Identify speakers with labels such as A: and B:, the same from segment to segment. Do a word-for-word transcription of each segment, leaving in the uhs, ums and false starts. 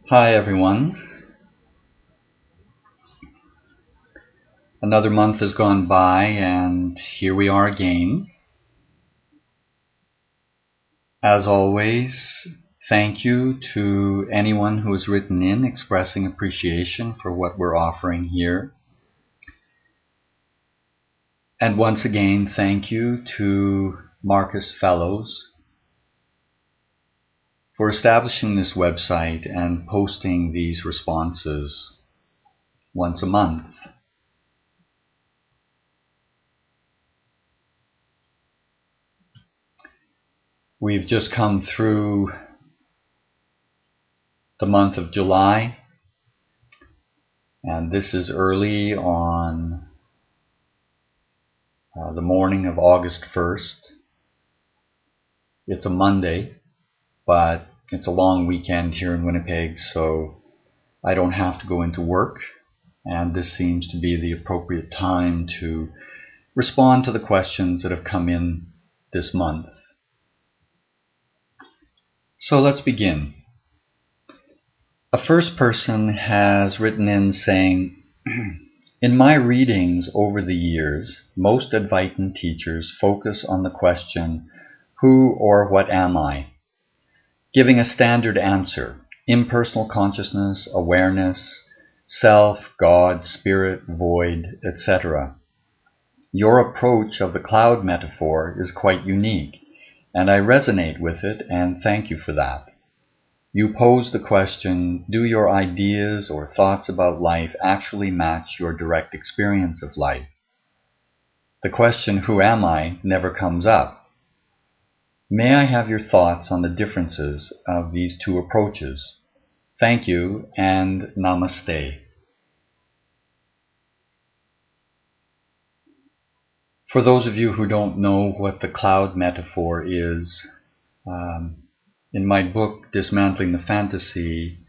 A: Hi everyone. Another month has gone by and here we are again. As always, thank you to anyone who has written in expressing appreciation for what we're offering here. And once again, thank you to Marcus Fellows for establishing this website and posting these responses once a month. We've just come through the month of July, and this is early on uh, the morning of August first. It's a Monday, but it's a long weekend here in Winnipeg, so I don't have to go into work, and this seems to be the appropriate time to respond to the questions that have come in this month. So let's begin. A first person has written in saying, in my readings over the years, most Advaitin teachers focus on the question, who or what am I? Giving a standard answer, impersonal consciousness, awareness, self, God, spirit, void, et cetera. Your approach of the cloud metaphor is quite unique, and I resonate with it and thank you for that. You pose the question, do your ideas or thoughts about life actually match your direct experience of life? The question, who am I, never comes up. May I have your thoughts on the differences of these two approaches? Thank you and namaste. For those of you who don't know what the cloud metaphor is, um, in my book, Dismantling the Fantasy,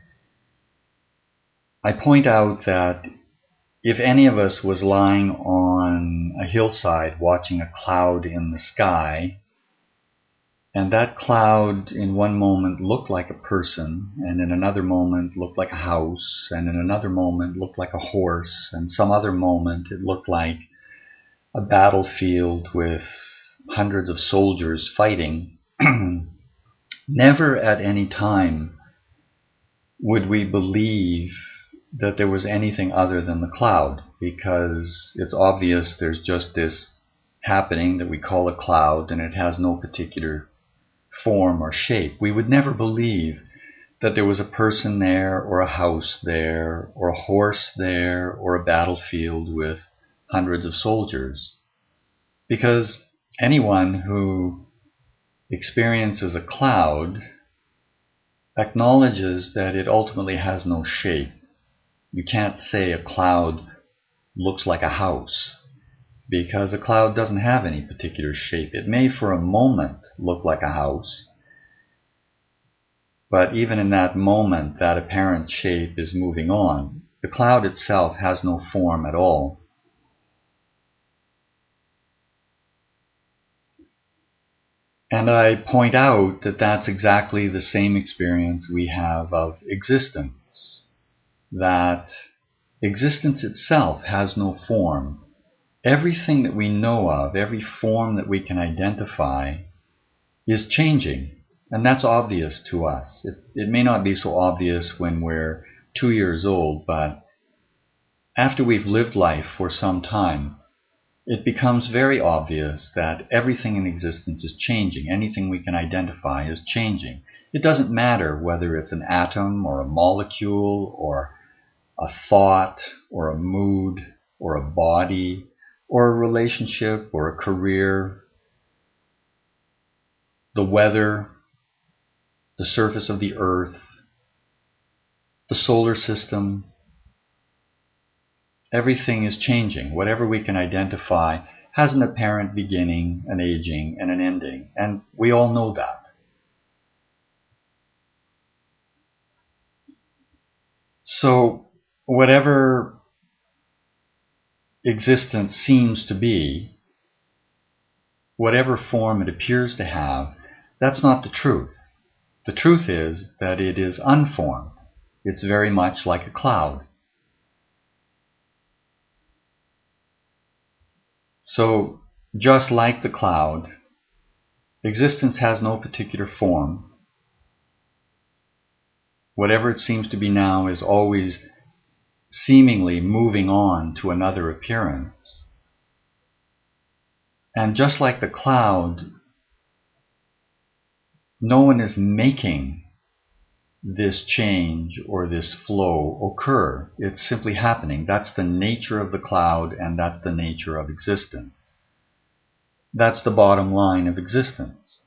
A: I point out that if any of us was lying on a hillside watching a cloud in the sky, and that cloud in one moment looked like a person, and in another moment looked like a house, and in another moment looked like a horse, and some other moment it looked like a battlefield with hundreds of soldiers fighting, never at any time would we believe that there was anything other than the cloud, because it's obvious there's just this happening that we call a cloud and it has no particular form or shape. We would never believe that there was a person there or a house there or a horse there or a battlefield with hundreds of soldiers, because anyone who experiences a cloud acknowledges that it ultimately has no shape. You can't say a cloud looks like a house, because a cloud doesn't have any particular shape. It may for a moment look like a house, but even in that moment, that apparent shape is moving on. The cloud itself has no form at all. And I point out that that's exactly the same experience we have of existence, that existence itself has no form. Everything that we know of, every form that we can identify, is changing, and that's obvious to us. It, it may not be so obvious when we're two years old, but after we've lived life for some time, it becomes very obvious that everything in existence is changing. Anything we can identify is changing. It doesn't matter whether it's an atom or a molecule or a thought or a mood or a body or a relationship or a career, the weather, the surface of the earth, the solar system. Everything is changing. Whatever we can identify has an apparent beginning, an aging, and an ending, and we all know that. So whatever existence seems to be, whatever form it appears to have, that's not the truth. The truth is that it is unformed. It's very much like a cloud. So, just like the cloud, existence has no particular form. Whatever it seems to be now is always seemingly moving on to another appearance. And just like the cloud, no one is making this change or this flow occur. It's simply happening. That's the nature of the cloud, and that's the nature of existence. That's the bottom line of existence.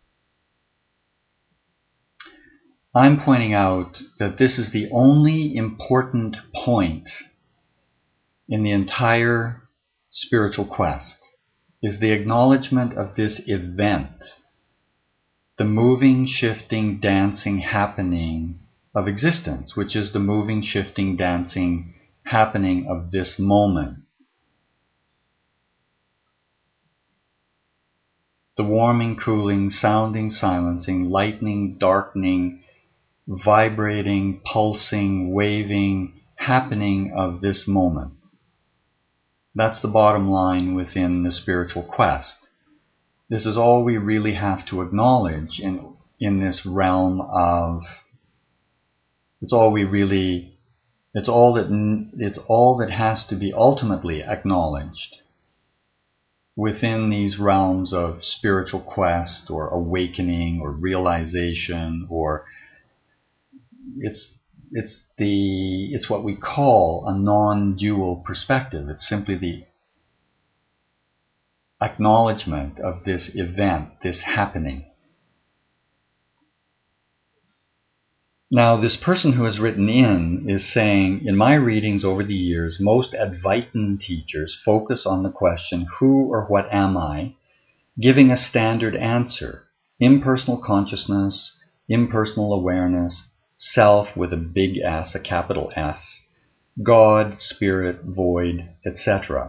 A: I'm pointing out that this is the only important point in the entire spiritual quest, is the acknowledgement of this event, the moving, shifting, dancing, happening of existence, which is the moving, shifting, dancing, happening of this moment. The warming, cooling, sounding, silencing, lightening, darkening, vibrating, pulsing, waving, happening of this moment. That's the bottom line within the spiritual quest. This is all we really have to acknowledge in, in this realm of, it's all we really, it's all that, it's all that has to be ultimately acknowledged within these realms of spiritual quest or awakening or realization, or it's it's the it's what we call a non-dual perspective. It's simply the acknowledgement of this event, this happening. Now, this person who has written in is saying, in my readings over the years, most Advaitin teachers focus on the question, who or what am I, giving a standard answer: impersonal consciousness, impersonal awareness, self with a big S, a capital S, God, spirit, void, et cetera.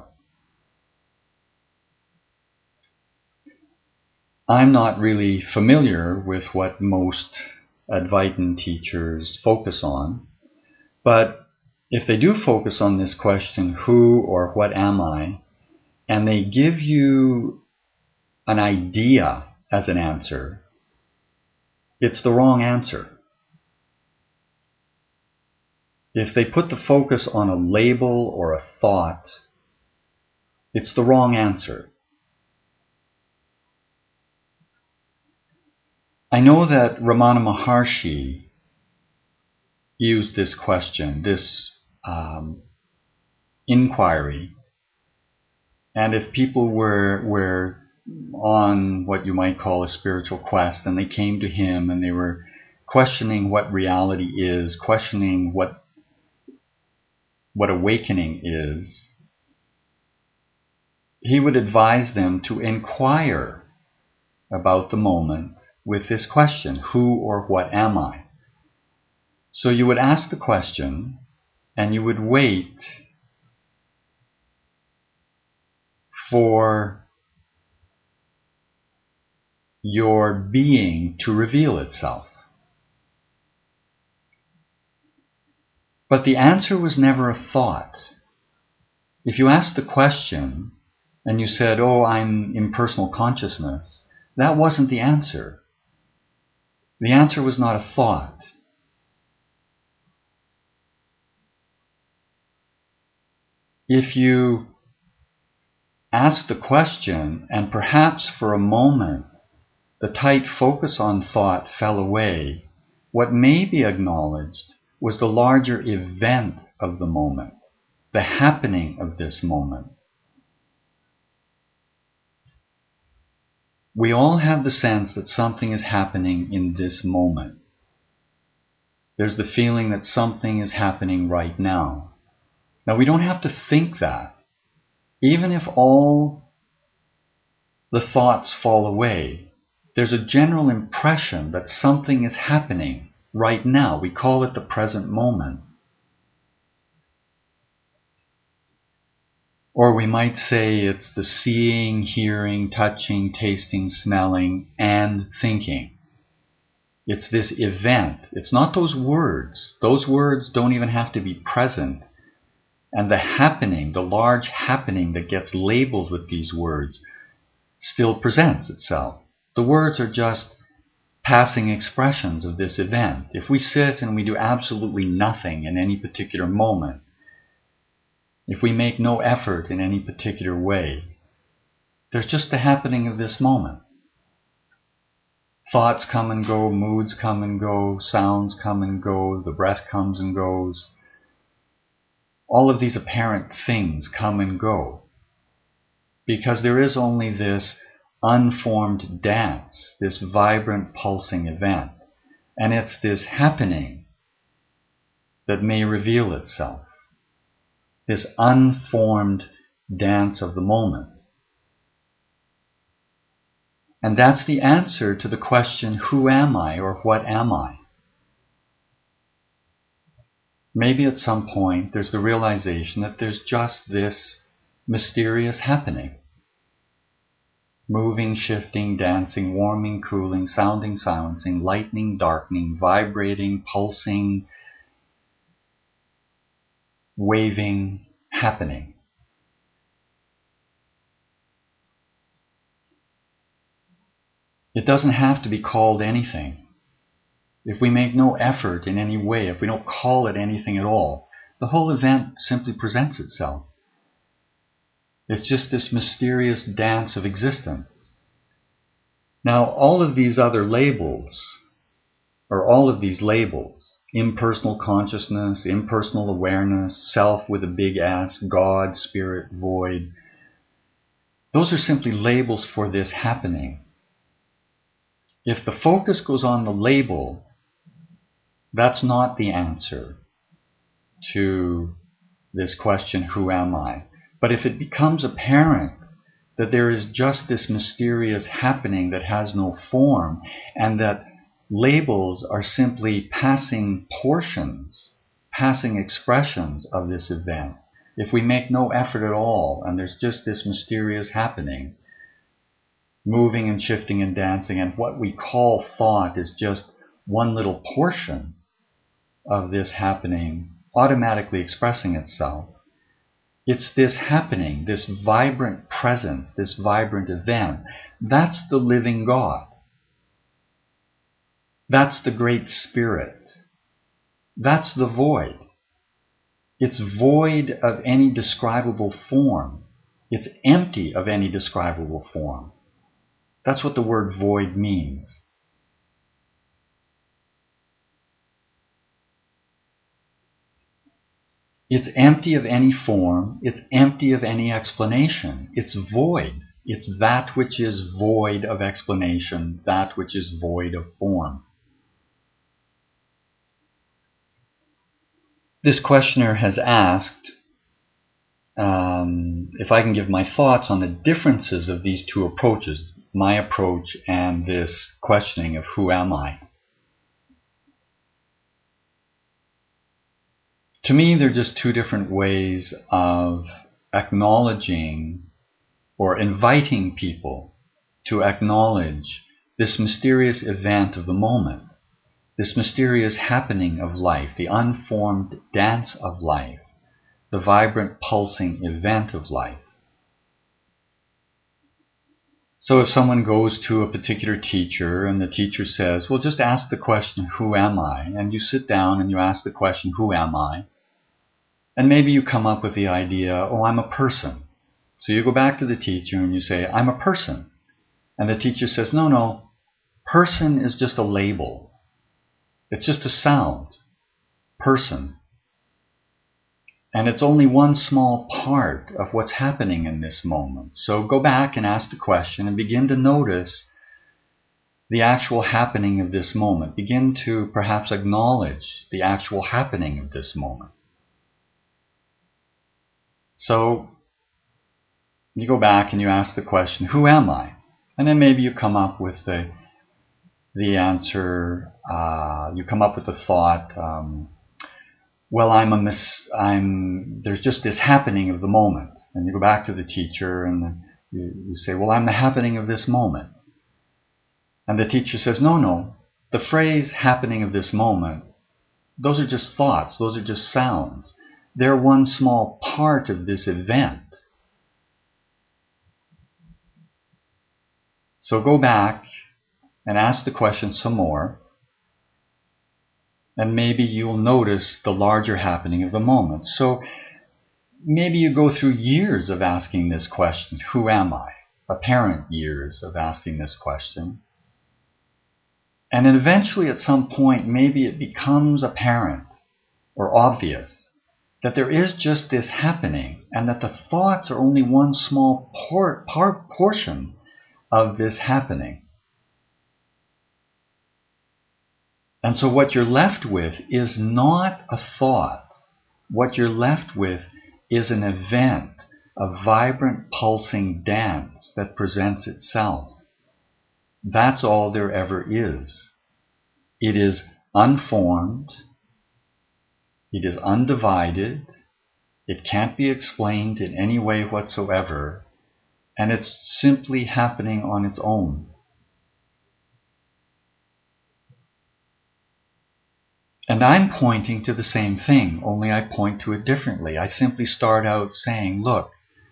A: I'm not really familiar with what most Advaitin teachers focus on, but if they do focus on this question, who or what am I, and they give you an idea as an answer, it's the wrong answer. If they put the focus on a label or a thought, it's the wrong answer. I know that Ramana Maharshi used this question, this um, inquiry, and if people were, were on what you might call a spiritual quest and they came to him and they were questioning what reality is, questioning what what awakening is, he would advise them to inquire about the moment with this question, who or what am I? So you would ask the question and you would wait for your being to reveal itself. But the answer was never a thought. If you asked the question and you said, oh, I'm impersonal consciousness, that wasn't the answer. The answer was not a thought. If you asked the question and perhaps for a moment the tight focus on thought fell away, what may be acknowledged was the larger event of the moment, the happening of this moment. We all have the sense that something is happening in this moment. There's the feeling that something is happening right now. Now, we don't have to think that. Even if all the thoughts fall away, there's a general impression that something is happening right now. We call it the present moment. Or we might say it's the seeing, hearing, touching, tasting, smelling, and thinking. It's this event. It's not those words. Those words don't even have to be present. And the happening, the large happening that gets labeled with these words, still presents itself. The words are just passing expressions of this event. If we sit and we do absolutely nothing in any particular moment, if we make no effort in any particular way, there's just the happening of this moment. Thoughts come and go, moods come and go, sounds come and go, the breath comes and goes. All of these apparent things come and go because there is only this unformed dance, this vibrant pulsing event. And it's this happening that may reveal itself, this unformed dance of the moment. And that's the answer to the question, who am I or what am I? Maybe at some point there's the realization that there's just this mysterious happening. Moving, shifting, dancing, warming, cooling, sounding, silencing, lightening, darkening, vibrating, pulsing, waving, happening. It doesn't have to be called anything. If we make no effort in any way, if we don't call it anything at all, the whole event simply presents itself. It's just this mysterious dance of existence. Now, all of these other labels, or all of these labels, impersonal consciousness, impersonal awareness, self with a big S, God, spirit, void, those are simply labels for this happening. If the focus goes on the label, that's not the answer to this question, who am I? But if it becomes apparent that there is just this mysterious happening that has no form, and that labels are simply passing portions, passing expressions of this event, if we make no effort at all, and there's just this mysterious happening, moving and shifting and dancing, and what we call thought is just one little portion of this happening automatically expressing itself. It's this happening, this vibrant presence, this vibrant event. That's the living God. That's the Great Spirit. That's the void. It's void of any describable form. It's empty of any describable form. That's what the word void means. It's empty of any form. It's empty of any explanation. It's void. It's that which is void of explanation, that which is void of form. This questioner has asked um, if I can give my thoughts on the differences of these two approaches, my approach and this questioning of who am I. To me, they're just two different ways of acknowledging or inviting people to acknowledge this mysterious event of the moment, this mysterious happening of life, the unformed dance of life, the vibrant pulsing event of life. So if someone goes to a particular teacher and the teacher says, well, just ask the question, who am I? And you sit down and you ask the question, who am I? And maybe you come up with the idea, oh, I'm a person. So you go back to the teacher and you say, I'm a person. And the teacher says, no, no, person is just a label. It's just a sound. Person. And it's only one small part of what's happening in this moment. So go back and ask the question and begin to notice the actual happening of this moment. Begin to perhaps acknowledge the actual happening of this moment. So you go back and you ask the question, who am I? And then maybe you come up with the, the answer, uh, you come up with the thought, um, well, I'm a mis- I'm, there's just this happening of the moment. And you go back to the teacher and you, you say, well, I'm the happening of this moment. And the teacher says, no, no, the The phrase happening of this moment, those are just thoughts, those are just sounds. They're one small part of this event. So go back and ask the question some more, and maybe you'll notice the larger happening of the moment. So maybe you go through years of asking this question, who am I? Apparent years of asking this question. And then eventually at some point, maybe it becomes apparent or obvious that there is just this happening, and that the thoughts are only one small por- par- portion of this happening. And so what you're left with is not a thought. What you're left with is an event, a vibrant, pulsing dance that presents itself. That's all there ever is. It is unformed. It is undivided. It can't be explained in any way whatsoever. And it's simply happening on its own. And I'm pointing to the same thing, only I point to it differently. I simply start out saying, look,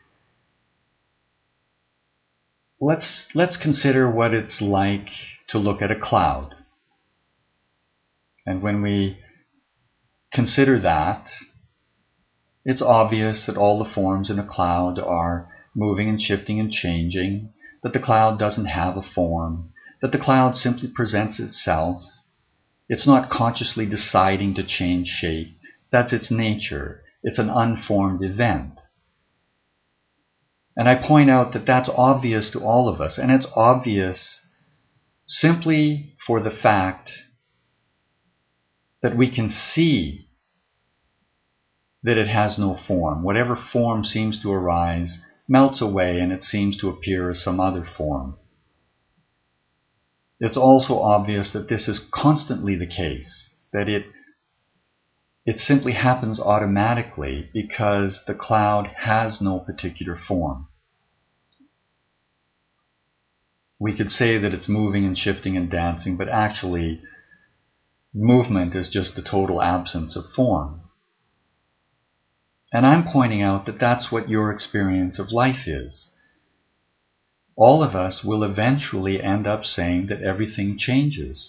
A: let's, let's consider what it's like to look at a cloud. And when we consider that, it's obvious that all the forms in a cloud are moving and shifting and changing, that the cloud doesn't have a form, that the cloud simply presents itself. It's not consciously deciding to change shape. That's its nature. It's an unformed event. And I point out that that's obvious to all of us, and it's obvious simply for the fact that we can see that it has no form. Whatever form seems to arise melts away, and it seems to appear as some other form. It's also obvious that this is constantly the case, that it, it simply happens automatically because the cloud has no particular form. We could say that it's moving and shifting and dancing, but actually movement is just the total absence of form. And I'm pointing out that that's what your experience of life is. All of us will eventually end up saying that everything changes.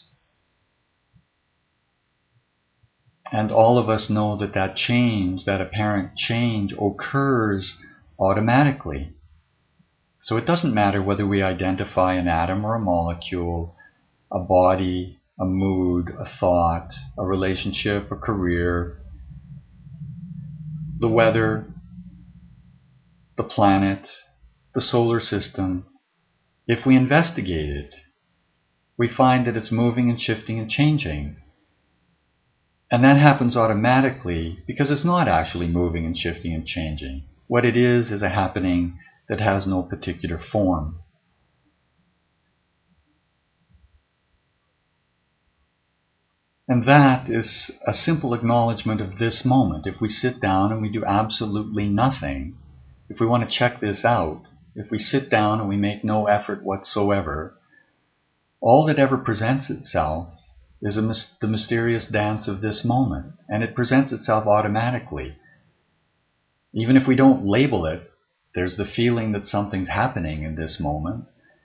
A: And all of us know that that change, that apparent change, occurs automatically. So it doesn't matter whether we identify an atom or a molecule, a body, a mood, a thought, a relationship, a career, the weather, the planet, the solar system. If we investigate it, we find that it's moving and shifting and changing. And that happens automatically because it's not actually moving and shifting and changing. What it is is a happening that has no particular form. And that is a simple acknowledgement of this moment. If we sit down and we do absolutely nothing, if we want to check this out, if we sit down and we make no effort whatsoever, all that ever presents itself is a mis- the mysterious dance of this moment, and it presents itself automatically. Even if we don't label it, there's the feeling that something's happening in this moment.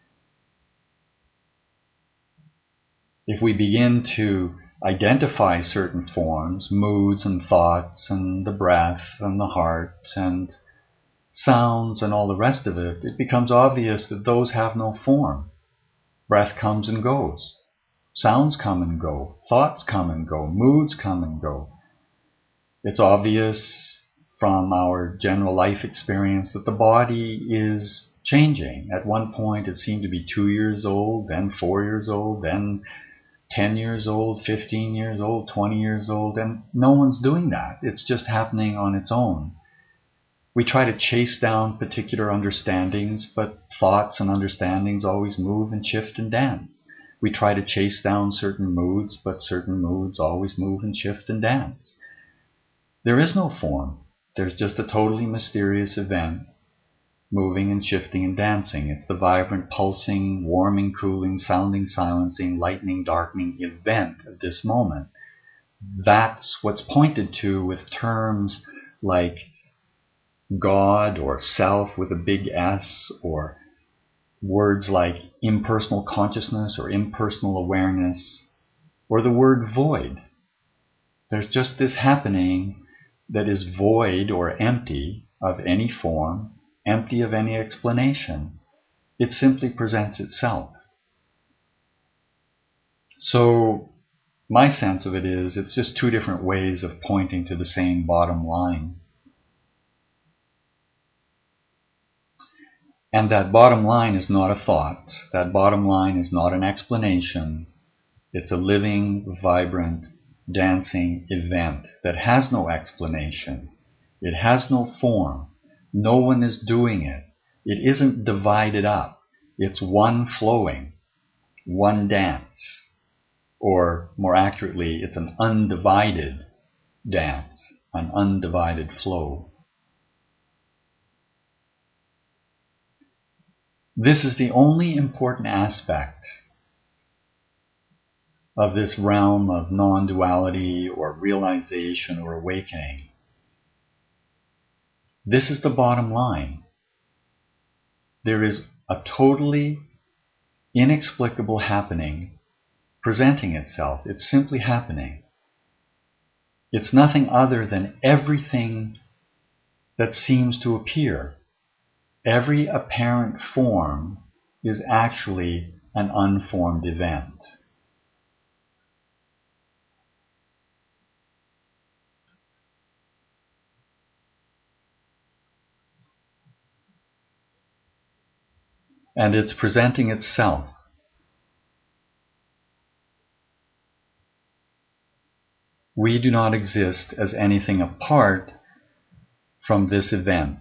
A: If we begin to identify certain forms, moods and thoughts and the breath and the heart and sounds and all the rest of it, it becomes obvious that those have no form. Breath comes and goes. Sounds come and go. Thoughts come and go. Moods come and go. It's obvious from our general life experience that the body is changing. At one point it seemed to be two years old, then four years old, then ten years old, fifteen years old, twenty years old, and no one's doing that. It's just happening on its own. We try to chase down particular understandings, but thoughts and understandings always move and shift and dance. We try to chase down certain moods, but certain moods always move and shift and dance. There is no form. There's just a totally mysterious event moving and shifting and dancing. It's the vibrant, pulsing, warming, cooling, sounding, silencing, lightening, darkening event of this moment. That's what's pointed to with terms like God or self with a big S, or words like impersonal consciousness or impersonal awareness, or the word void. There's just this happening that is void or empty of any form, empty of any explanation. It simply presents itself. So my sense of it is it's just two different ways of pointing to the same bottom line. And that bottom line is not a thought. That bottom line is not an explanation. It's a living, vibrant, dancing event that has no explanation. It has no form. No one is doing it. It isn't divided up. It's one flowing, one dance. Or more accurately, it's an undivided dance, an undivided flow. This is the only important aspect of this realm of non-duality or realization or awakening. This is the bottom line. There is a totally inexplicable happening presenting itself. It's simply happening. It's nothing other than everything that seems to appear. Every apparent form is actually an unformed event. And it's presenting itself. We do not exist as anything apart from this event.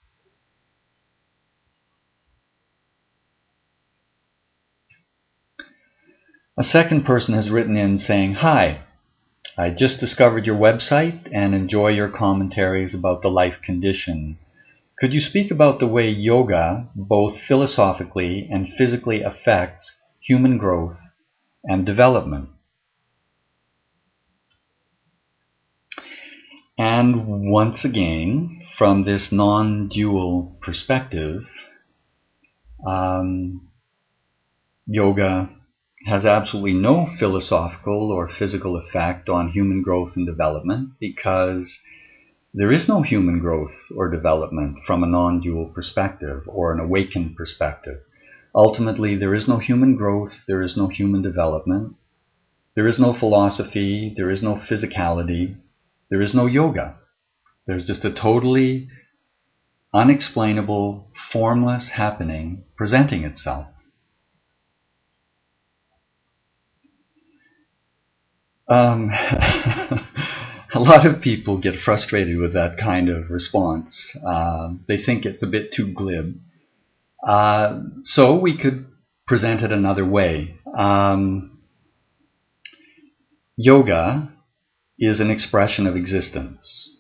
A: A second person has written in saying, "Hi, I just discovered your website and enjoy your commentaries about the life condition. Could you speak about the way yoga, both philosophically and physically, affects human growth and development?" And once again, from this non-dual perspective, um, yoga has absolutely no philosophical or physical effect on human growth and development, because there is no human growth or development from a non-dual perspective or an awakened perspective. Ultimately, there is no human growth, there is no human development, there is no philosophy, there is no physicality, there is no yoga. There's just a totally unexplainable, formless happening presenting itself. Um, a lot of people get frustrated with that kind of response. Uh, they think it's a bit too glib. Uh, so we could present it another way. Um, yoga is an expression of existence.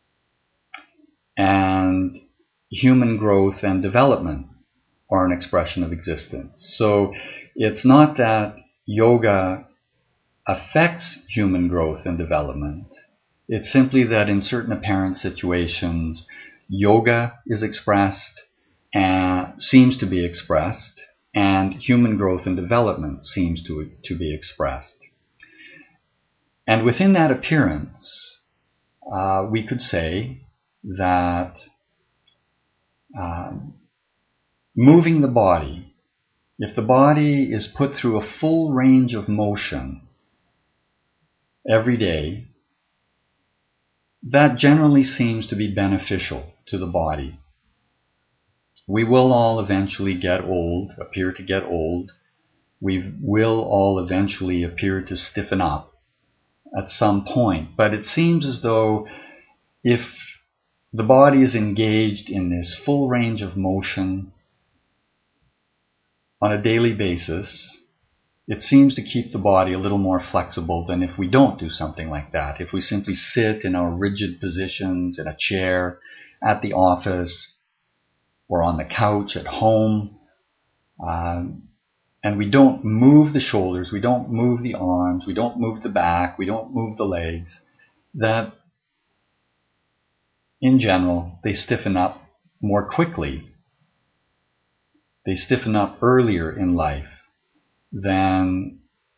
A: And human growth and development are an expression of existence. So it's not that yoga affects human growth and development. It's simply that in certain apparent situations, yoga is expressed and seems to be expressed, and human growth and development seems to, to be expressed. And within that appearance, uh, we could say that um, moving the body, if the body is put through a full range of motion every day, that generally seems to be beneficial to the body. We will all eventually get old, appear to get old. We will all eventually appear to stiffen up at some point. But it seems as though if the body is engaged in this full range of motion on a daily basis, it seems to keep the body a little more flexible than if we don't do something like that. If we simply sit in our rigid positions in a chair, at the office, or on the couch at home, um, and we don't move the shoulders, we don't move the arms, we don't move the back, we don't move the legs, that in general they stiffen up more quickly. They stiffen up earlier in life than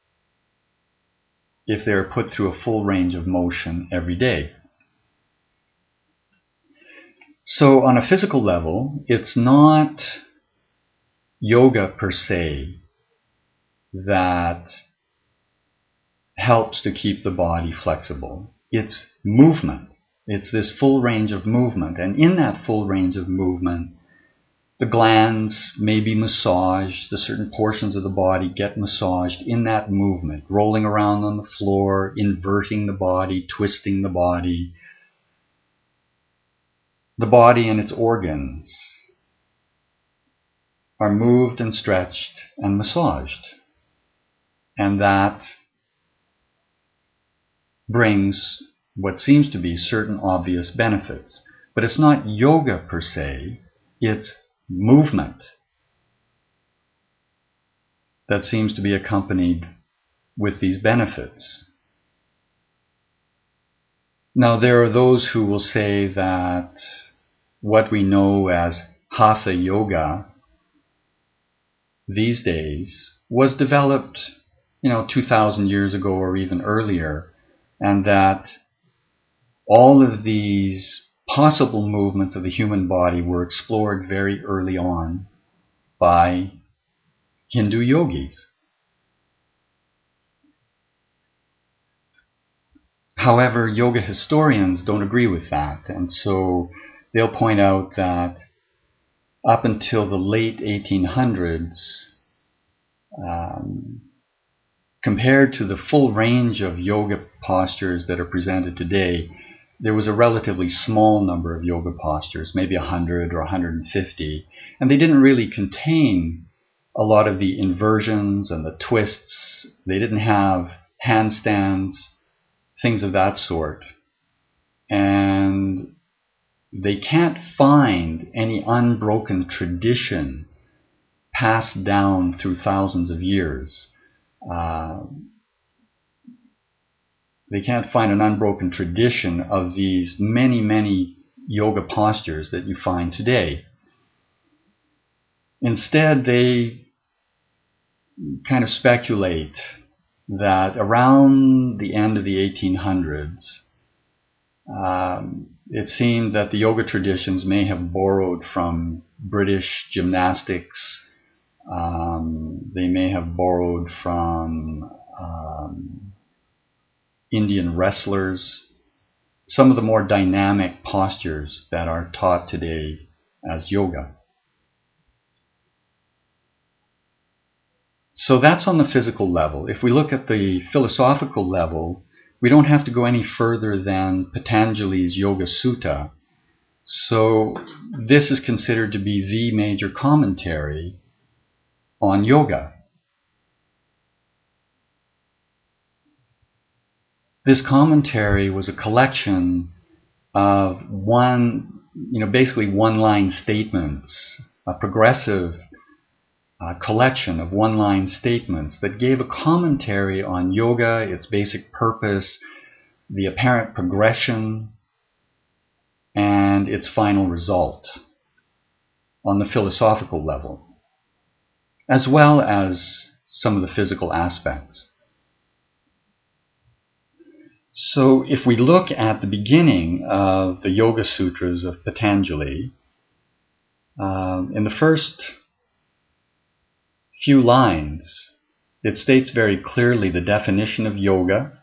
A: if they're put through a full range of motion every day. So on a physical level, it's not yoga per se that helps to keep the body flexible. It's movement. It's this full range of movement. And in that full range of movement, the glands may be massaged, the certain portions of the body get massaged in that movement, rolling around on the floor, inverting the body, twisting the body. The body and its organs are moved and stretched and massaged. And that brings what seems to be certain obvious benefits. But it's not yoga per se, it's movement that seems to be accompanied with these benefits. Now, there are those who will say that what we know as Hatha Yoga these days was developed, you know, two thousand years ago or even earlier, and that all of these possible movements of the human body were explored very early on by Hindu yogis. However, yoga historians don't agree with that, and so they'll point out that up until the late eighteen hundreds, um, compared to the full range of yoga postures that are presented today, there was a relatively small number of yoga postures, maybe one hundred or one hundred fifty, and they didn't really contain a lot of the inversions and the twists. They didn't have handstands, things of that sort. And they can't find any unbroken tradition passed down through thousands of years. Uh, they can't find an unbroken tradition of these many, many yoga postures that you find today. Instead, they kind of speculate that around the end of the eighteen hundreds, um, it seemed that the yoga traditions may have borrowed from British gymnastics. Um, they may have borrowed from um, Indian wrestlers, some of the more dynamic postures that are taught today as yoga. So that's on the physical level. If we look at the philosophical level, we don't have to go any further than Patanjali's Yoga Sutta. So this is considered to be the major commentary on yoga. This commentary was a collection of one, you know, basically one-line statements, a progressive uh, collection of one-line statements that gave a commentary on yoga, its basic purpose, the apparent progression, and its final result on the philosophical level, as well as some of the physical aspects. So if we look at the beginning of the Yoga Sutras of Patanjali, um, in the first few lines, it states very clearly the definition of yoga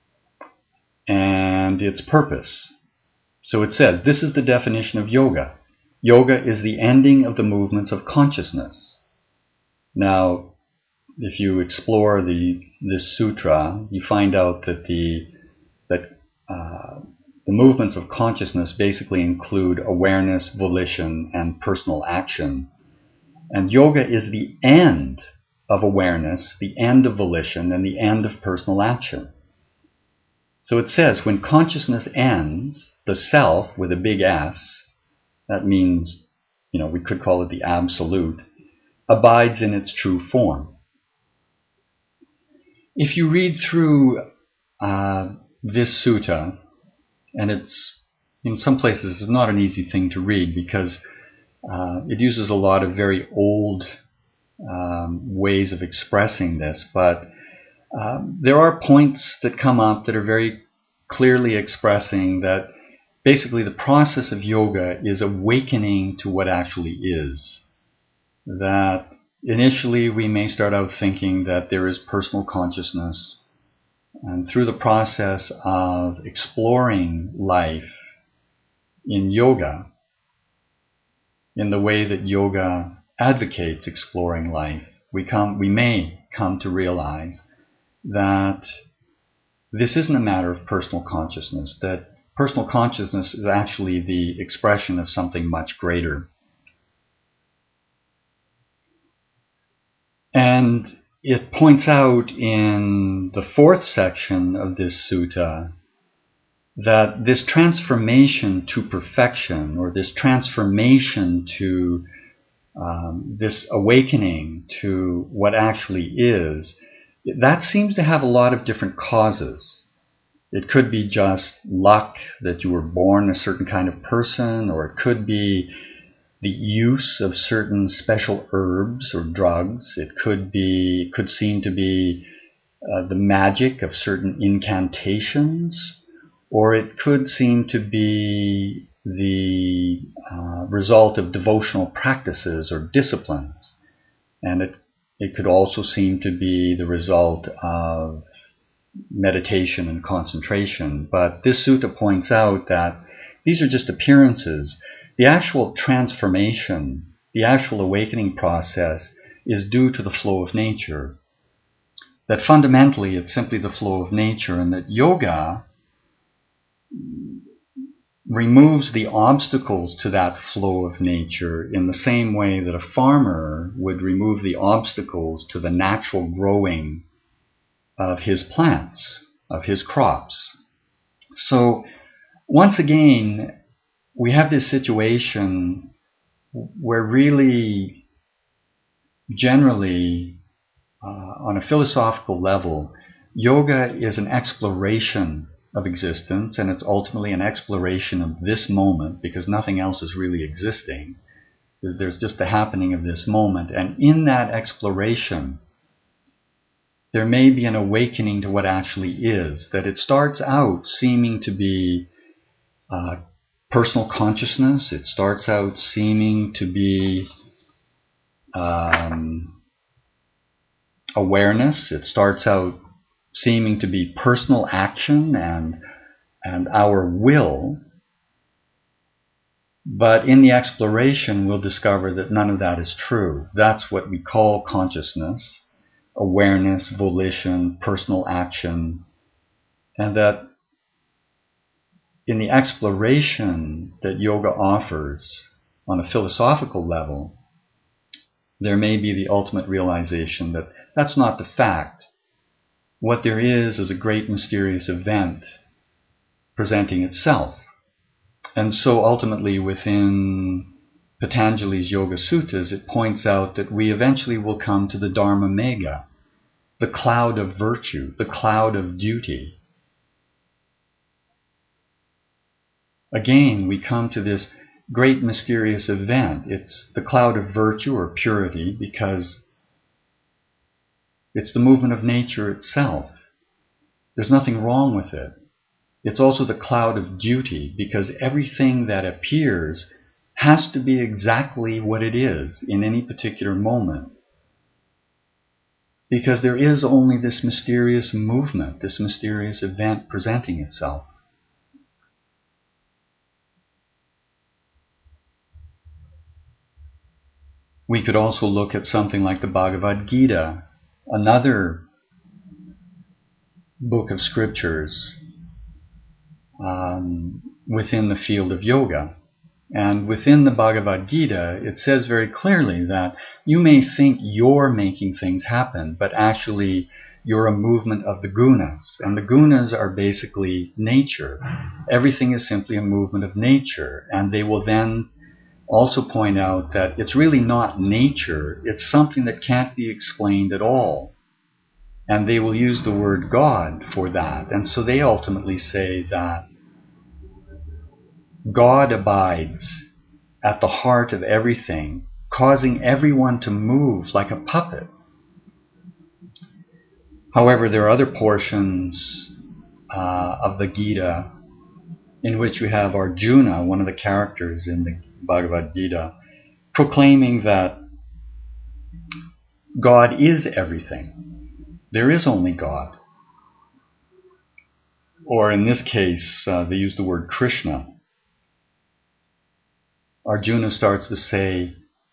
A: and its purpose. So it says, this is the definition of yoga. Yoga is the ending of the movements of consciousness. Now, if you explore the this sutra, you find out that the that uh, the movements of consciousness basically include awareness, volition, and personal action. And yoga is the end of awareness, the end of volition, and the end of personal action. So it says, when consciousness ends, the self, with a big S, that means you know, we could call it the absolute, abides in its true form. If you read through uh, this sutta, and it's in some places it's not an easy thing to read because uh, it uses a lot of very old um, ways of expressing this, but uh, there are points that come up that are very clearly expressing that basically the process of yoga is awakening to what actually is. That initially we may start out thinking that there is personal consciousness, and through the process of exploring life in yoga, in the way that yoga advocates exploring life, we come, we may come to realize that this isn't a matter of personal consciousness, that personal consciousness is actually the expression of something much greater. And it points out in the fourth section of this sutta that this transformation to perfection, or this transformation to um, this awakening to what actually is, that seems to have a lot of different causes. It could be just luck, that you were born a certain kind of person, or it could be the use of certain special herbs or drugs. It could be, it could seem to be uh, the magic of certain incantations, or it could seem to be the uh, result of devotional practices or disciplines. And it, it could also seem to be the result of meditation and concentration. But this sutta points out that these are just appearances. The actual transformation, the actual awakening process is due to the flow of nature. That fundamentally it's simply the flow of nature, and that yoga removes the obstacles to that flow of nature in the same way that a farmer would remove the obstacles to the natural growing of his plants, of his crops. So once again, we have this situation where really, generally, uh, on a philosophical level, yoga is an exploration of existence, and it's ultimately an exploration of this moment, because nothing else is really existing. There's just the happening of this moment, and in that exploration, there may be an awakening to what actually is, that it starts out seeming to be uh, personal consciousness. It starts out seeming to be um, awareness. It starts out seeming to be personal action and and our will. But in the exploration, we'll discover that none of that is true. That's what we call consciousness, awareness, volition, personal action, and that in the exploration that yoga offers on a philosophical level, there may be the ultimate realization that that's not the fact. What there is is a great mysterious event presenting itself. And so ultimately within Patanjali's Yoga Suttas, it points out that we eventually will come to the Dharma Megha, the cloud of virtue, the cloud of duty. Again, we come to this great mysterious event. It's the cloud of virtue or purity because it's the movement of nature itself. There's nothing wrong with it. It's also the cloud of duty because everything that appears has to be exactly what it is in any particular moment. Because there is only this mysterious movement, this mysterious event presenting itself. We could also look at something like the Bhagavad Gita, another book of scriptures um, within the field of yoga. And within the Bhagavad Gita, it says very clearly that you may think you're making things happen, but actually you're a movement of the gunas. And the gunas are basically nature. Everything is simply a movement of nature, and they will then also point out that it's really not nature, it's something that can't be explained at all. And they will use the word God for that. And so they ultimately say that God abides at the heart of everything, causing everyone to move like a puppet. However, there are other portions uh, of the Gita in which we have Arjuna, one of the characters in the Bhagavad Gita, proclaiming that God is everything. There is only God. Or in this case, uh, they use the word Krishna. Arjuna starts to say,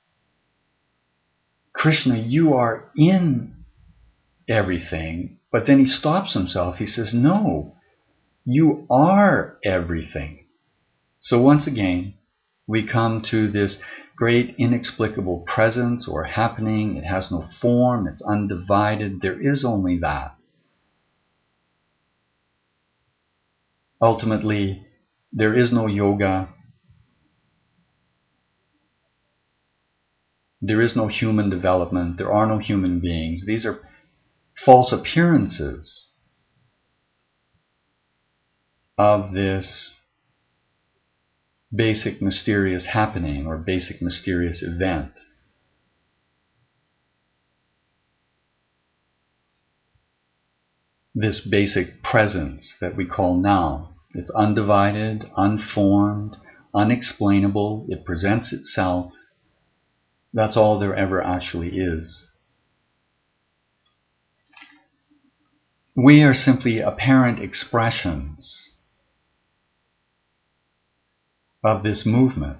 A: Krishna, you are in everything. But then he stops himself. He says, no, you are everything. So once again, we come to this great inexplicable presence or happening. It has no form. It's undivided. There is only that. Ultimately, there is no yoga. There is no human development. There are no human beings. These are false appearances of this basic mysterious happening or basic mysterious event. This basic presence that we call now. It's undivided, unformed, unexplainable. It presents itself. That's all there ever actually is. We are simply apparent expressions of this movement.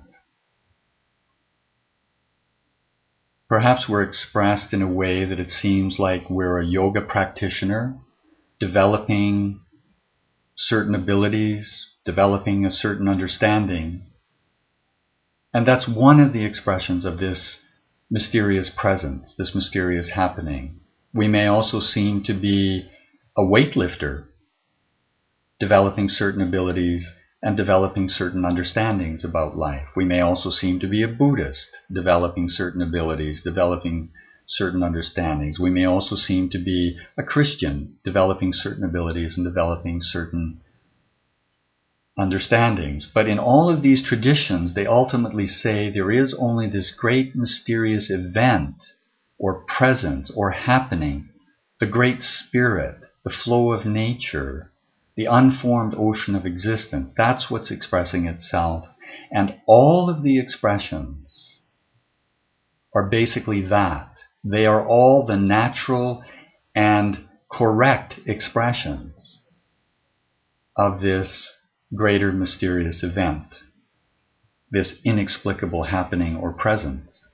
A: Perhaps we're expressed in a way that it seems like we're a yoga practitioner, developing certain abilities, developing a certain understanding. And that's one of the expressions of this mysterious presence, this mysterious happening. We may also seem to be a weightlifter, developing certain abilities and developing certain understandings about life. We may also seem to be a Buddhist, developing certain abilities, developing certain understandings. We may also seem to be a Christian, developing certain abilities and developing certain understandings. But in all of these traditions, they ultimately say there is only this great mysterious event or presence or happening, the great spirit, the flow of nature, the unformed ocean of existence. That's what's expressing itself. And all of the expressions are basically that. They are all the natural and correct expressions of this greater mysterious event, this inexplicable happening or presence.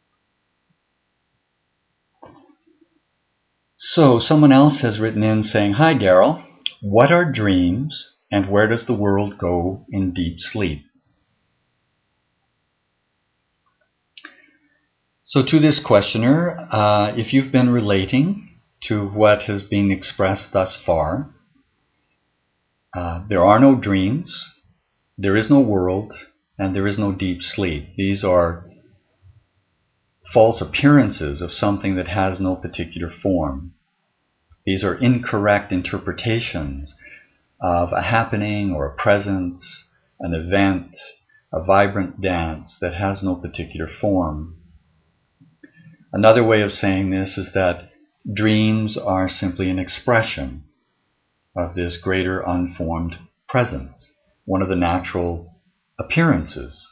A: So someone else has written in saying, "Hi Daryl, what are dreams and where does the world go in deep sleep?" So to this questioner, uh, if you've been relating to what has been expressed thus far, uh, there are no dreams, there is no world, and there is no deep sleep. These are false appearances of something that has no particular form. These are incorrect interpretations of a happening or a presence, an event, a vibrant dance that has no particular form. Another way of saying this is that dreams are simply an expression of this greater unformed presence, one of the natural appearances.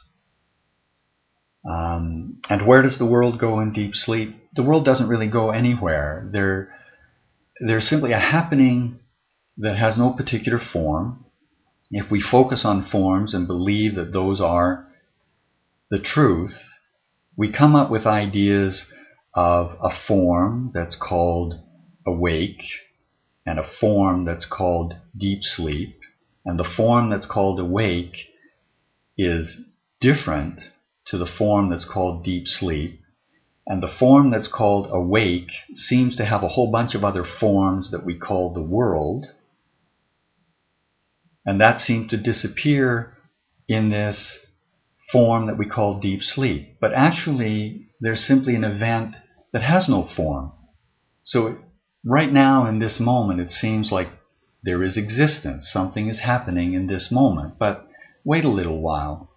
A: Um, and where does the world go in deep sleep? The world doesn't really go anywhere. There, there's simply a happening that has no particular form. If we focus on forms and believe that those are the truth, we come up with ideas of a form that's called awake and a form that's called deep sleep. And the form that's called awake is different to the form that's called deep sleep. And the form that's called awake seems to have a whole bunch of other forms that we call the world. And that seems to disappear in this form that we call deep sleep. But actually, there's simply an event that has no form. So right now in this moment, it seems like there is existence. Something is happening in this moment. But wait a little while.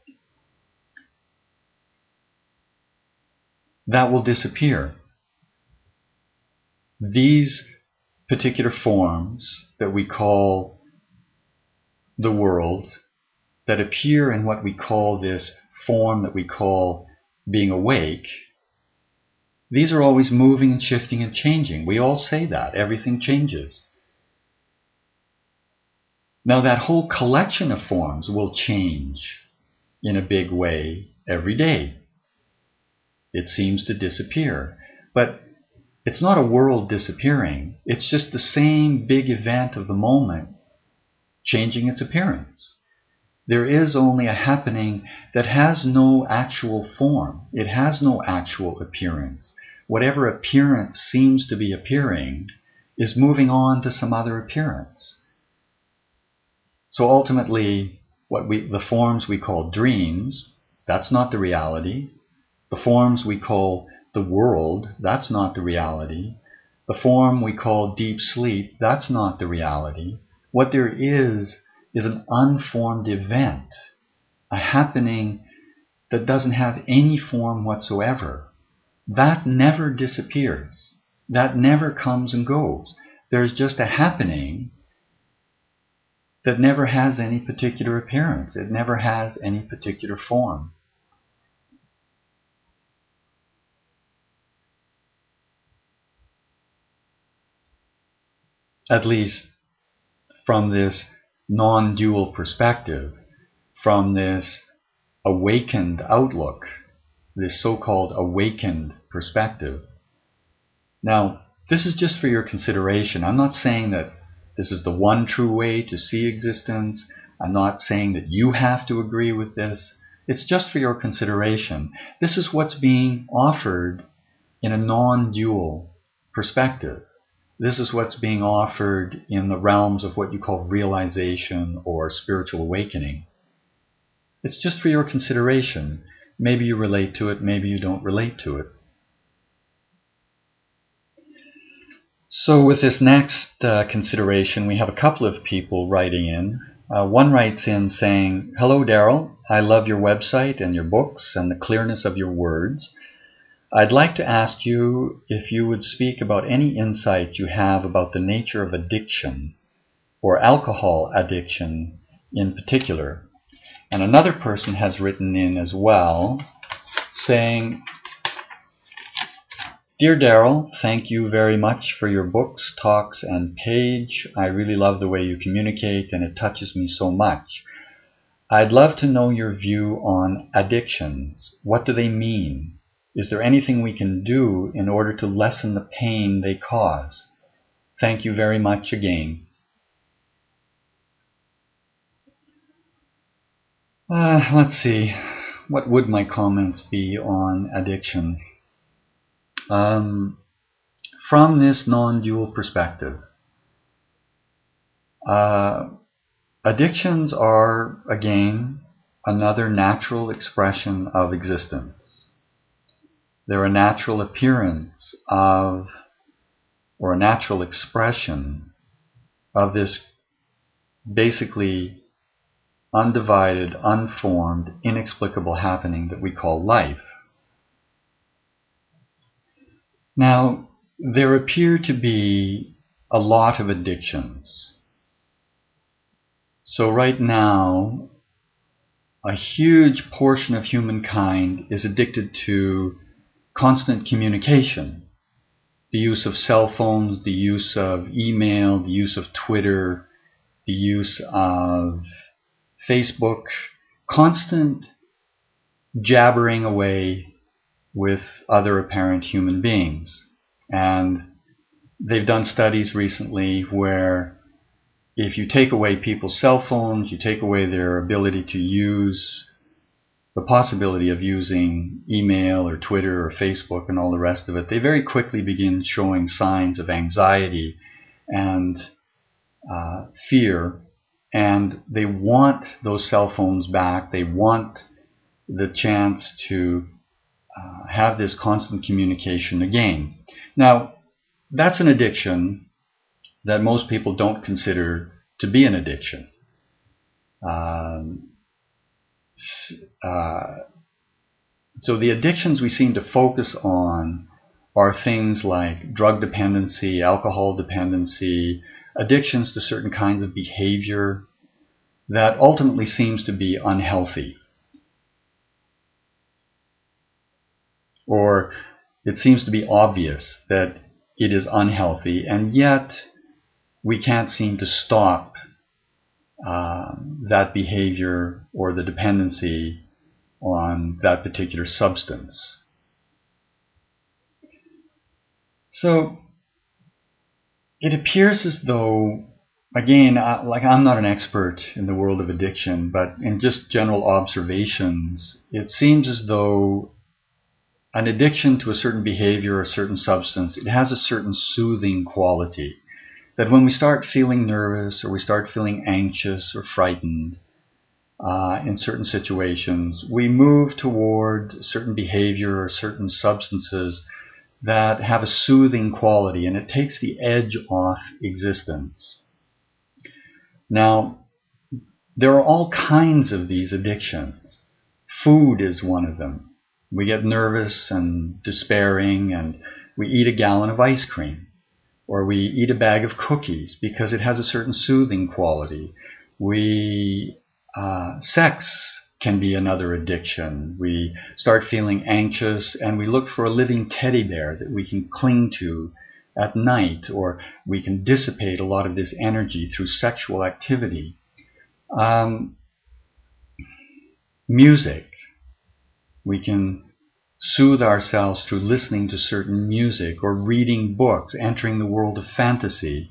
A: That will disappear. These particular forms that we call the world, that appear in what we call this form that we call being awake, these are always moving and shifting and changing. We all say that. Everything changes. Now that whole collection of forms will change in a big way every day. It seems to disappear. But it's not a world disappearing. It's just the same big event of the moment changing its appearance. There is only a happening that has no actual form. It has no actual appearance. Whatever appearance seems to be appearing is moving on to some other appearance. So ultimately, what we, the forms we call dreams, that's not the reality. The forms we call the world, that's not the reality. The form we call deep sleep, that's not the reality. What there is is an unformed event, a happening that doesn't have any form whatsoever. That never disappears. That never comes and goes. There's just a happening that never has any particular appearance. It never has any particular form. At least from this non-dual perspective, from this awakened outlook, this so-called awakened perspective. Now, this is just for your consideration. I'm not saying that this is the one true way to see existence. I'm not saying that you have to agree with this. It's just for your consideration. This is what's being offered in a non-dual perspective. This is what's being offered in the realms of what you call realization or spiritual awakening. It's just for your consideration. Maybe you relate to it, maybe you don't relate to it. So with this next uh, consideration, we have a couple of people writing in. Uh, one writes in saying, "Hello Daryl, I love your website and your books and the clearness of your words. I'd like to ask you if you would speak about any insight you have about the nature of addiction, or alcohol addiction in particular." And another person has written in as well, saying, "Dear Daryl, thank you very much for your books, talks, and page. I really love the way you communicate, and it touches me so much. I'd love to know your view on addictions. What do they mean? Is there anything we can do in order to lessen the pain they cause? Thank you very much again." Uh, let's see. What would my comments be on addiction? Um, from this non-dual perspective, uh, addictions are, again, another natural expression of existence. They're a natural appearance of, or a natural expression of this basically undivided, unformed, inexplicable happening that we call life. Now, there appear to be a lot of addictions. So right now, a huge portion of humankind is addicted to constant communication. The use of cell phones, the use of email, the use of Twitter, the use of Facebook, constant jabbering away with other apparent human beings. And they've done studies recently where if you take away people's cell phones, you take away their ability to use, the possibility of using email or Twitter or Facebook and all the rest of it, they very quickly begin showing signs of anxiety and uh, fear. And they want those cell phones back. They want the chance to uh, have this constant communication again. Now, that's an addiction that most people don't consider to be an addiction. Um, uh, so the addictions we seem to focus on are things like drug dependency, alcohol dependency, addictions to certain kinds of behavior that ultimately seems to be unhealthy. Or it seems to be obvious that it is unhealthy, and yet we can't seem to stop uh, that behavior or the dependency on that particular substance. So it appears as though, again, I, like I'm not an expert in the world of addiction, but in just general observations, it seems as though an addiction to a certain behavior or a certain substance, it has a certain soothing quality. That when we start feeling nervous or we start feeling anxious or frightened uh, in certain situations, we move toward certain behavior or certain substances that have a soothing quality, and it takes the edge off existence. Now, there are all kinds of these addictions. Food is one of them. We get nervous and despairing and we eat a gallon of ice cream, or we eat a bag of cookies because it has a certain soothing quality. We, uh, sex can be another addiction. We start feeling anxious and we look for a living teddy bear that we can cling to at night, or we can dissipate a lot of this energy through sexual activity. Um, music. We can soothe ourselves through listening to certain music or reading books, entering the world of fantasy.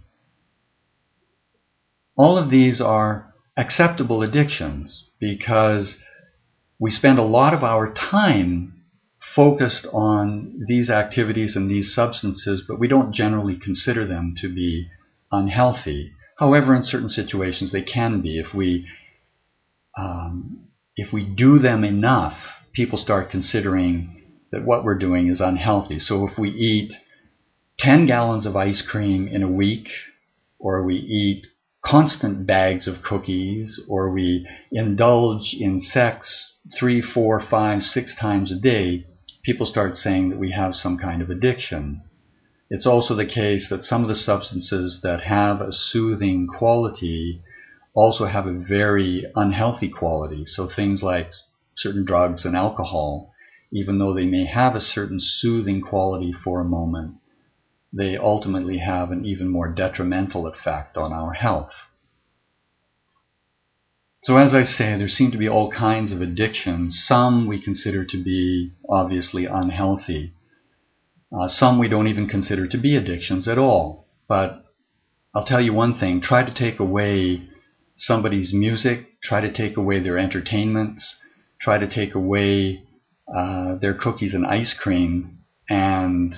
A: All of these are acceptable addictions because we spend a lot of our time focused on these activities and these substances, but we don't generally consider them to be unhealthy. However, in certain situations they can be. If we um, if we do them enough, people start considering that what we're doing is unhealthy. So if we eat ten gallons of ice cream in a week, or we eat constant bags of cookies, or we indulge in sex three, four, five, six times a day, people start saying that we have some kind of addiction. It's also the case that some of the substances that have a soothing quality also have a very unhealthy quality. So things like certain drugs and alcohol, even though they may have a certain soothing quality for a moment, they ultimately have an even more detrimental effect on our health. So as I say, there seem to be all kinds of addictions. Some we consider to be obviously unhealthy. Uh, some we don't even consider to be addictions at all. But I'll tell you one thing, try to take away somebody's music, try to take away their entertainments, try to take away uh, their cookies and ice cream, and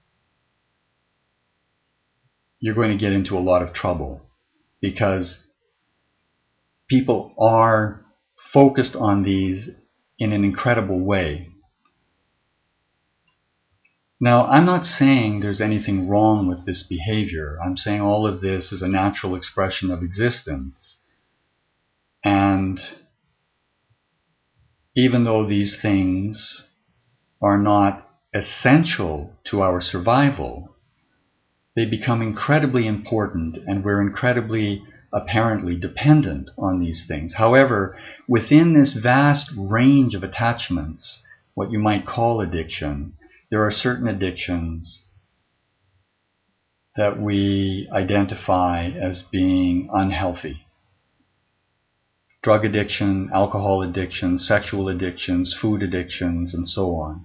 A: you're going to get into a lot of trouble, because people are focused on these in an incredible way. Now, I'm not saying there's anything wrong with this behavior. I'm saying all of this is a natural expression of existence. And even though these things are not essential to our survival, they become incredibly important, and we're incredibly apparently dependent on these things. However, within this vast range of attachments, what you might call addiction, there are certain addictions that we identify as being unhealthy. Drug addiction, alcohol addiction, sexual addictions, food addictions, and so on.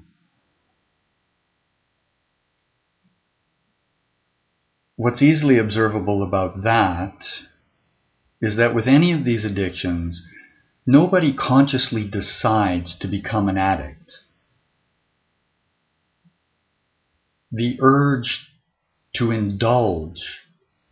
A: What's easily observable about that is that with any of these addictions, nobody consciously decides to become an addict. The urge to indulge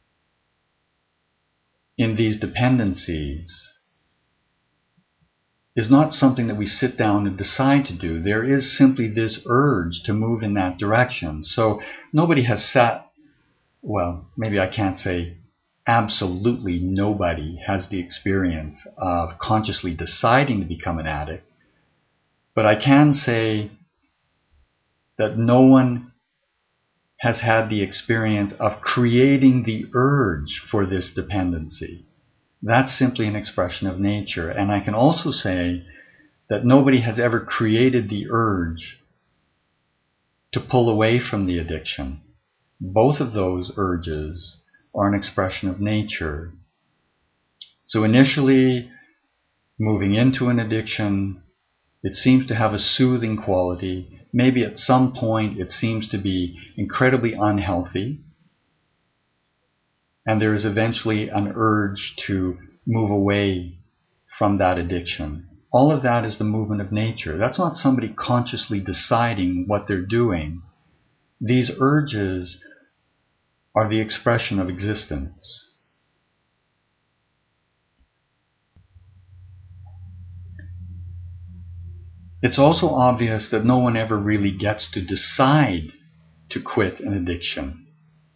A: in these dependencies is not something that we sit down and decide to do. There is simply this urge to move in that direction. So nobody has sat, well, maybe I can't say absolutely nobody has the experience of consciously deciding to become an addict, but I can say that no one has had the experience of creating the urge for this dependency. That's simply an expression of nature. And I can also say that nobody has ever created the urge to pull away from the addiction. Both of those urges are an expression of nature. So initially, moving into an addiction, it seems to have a soothing quality. Maybe at some point it seems to be incredibly unhealthy. And there is eventually an urge to move away from that addiction. All of that is the movement of nature. That's not somebody consciously deciding what they're doing. These urges are the expression of existence. It's also obvious that no one ever really gets to decide to quit an addiction.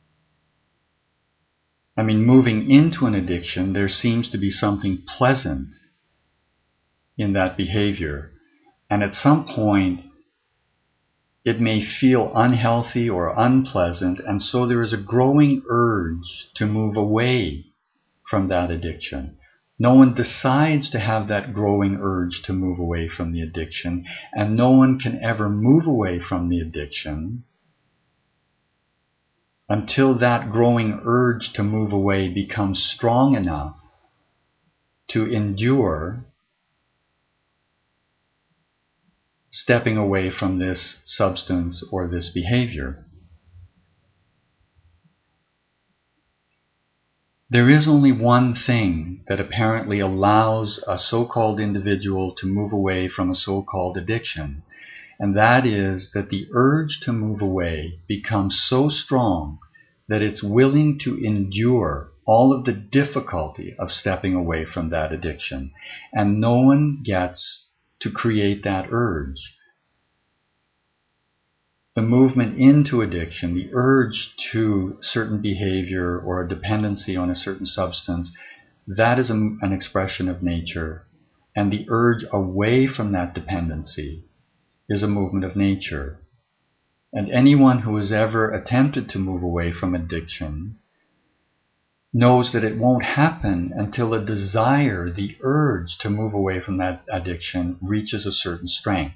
A: I mean, moving into an addiction, there seems to be something pleasant in that behavior. And at some point, it may feel unhealthy or unpleasant, and so there is a growing urge to move away from that addiction. No one decides to have that growing urge to move away from the addiction, and no one can ever move away from the addiction until that growing urge to move away becomes strong enough to endure stepping away from this substance or this behavior. There is only one thing that apparently allows a so-called individual to move away from a so-called addiction, and that is that the urge to move away becomes so strong that it's willing to endure all of the difficulty of stepping away from that addiction, and no one gets to create that urge. The movement into addiction, the urge to certain behavior or a dependency on a certain substance, that is a, an expression of nature. And the urge away from that dependency is a movement of nature. And anyone who has ever attempted to move away from addiction knows that it won't happen until a desire, the urge to move away from that addiction, reaches a certain strength.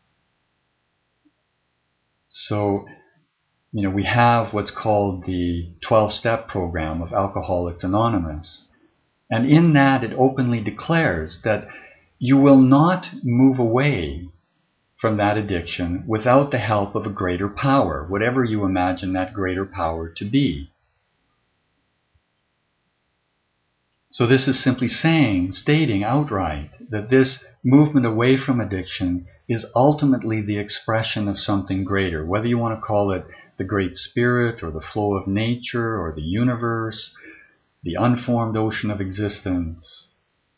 A: So, you know, we have what's called the twelve-step program of Alcoholics Anonymous. And in that, it openly declares that you will not move away from that addiction without the help of a greater power, whatever you imagine that greater power to be. So this is simply saying, stating outright, that this movement away from addiction is ultimately the expression of something greater, whether you want to call it the Great Spirit or the flow of nature or the universe, the unformed ocean of existence.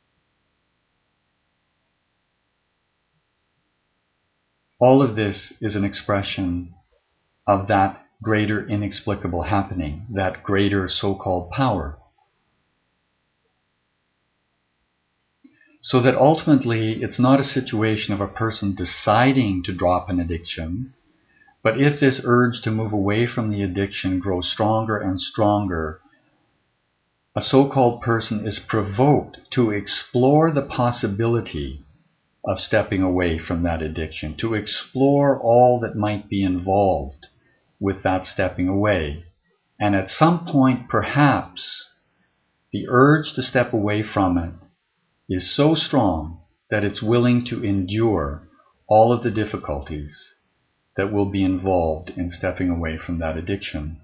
A: All of this is an expression of that greater inexplicable happening, that greater so-called power. So that ultimately it's not a situation of a person deciding to drop an addiction, but if this urge to move away from the addiction grows stronger and stronger, a so-called person is provoked to explore the possibility of stepping away from that addiction, to explore all that might be involved with that stepping away. And at some point, perhaps, the urge to step away from it is so strong that it's willing to endure all of the difficulties that will be involved in stepping away from that addiction.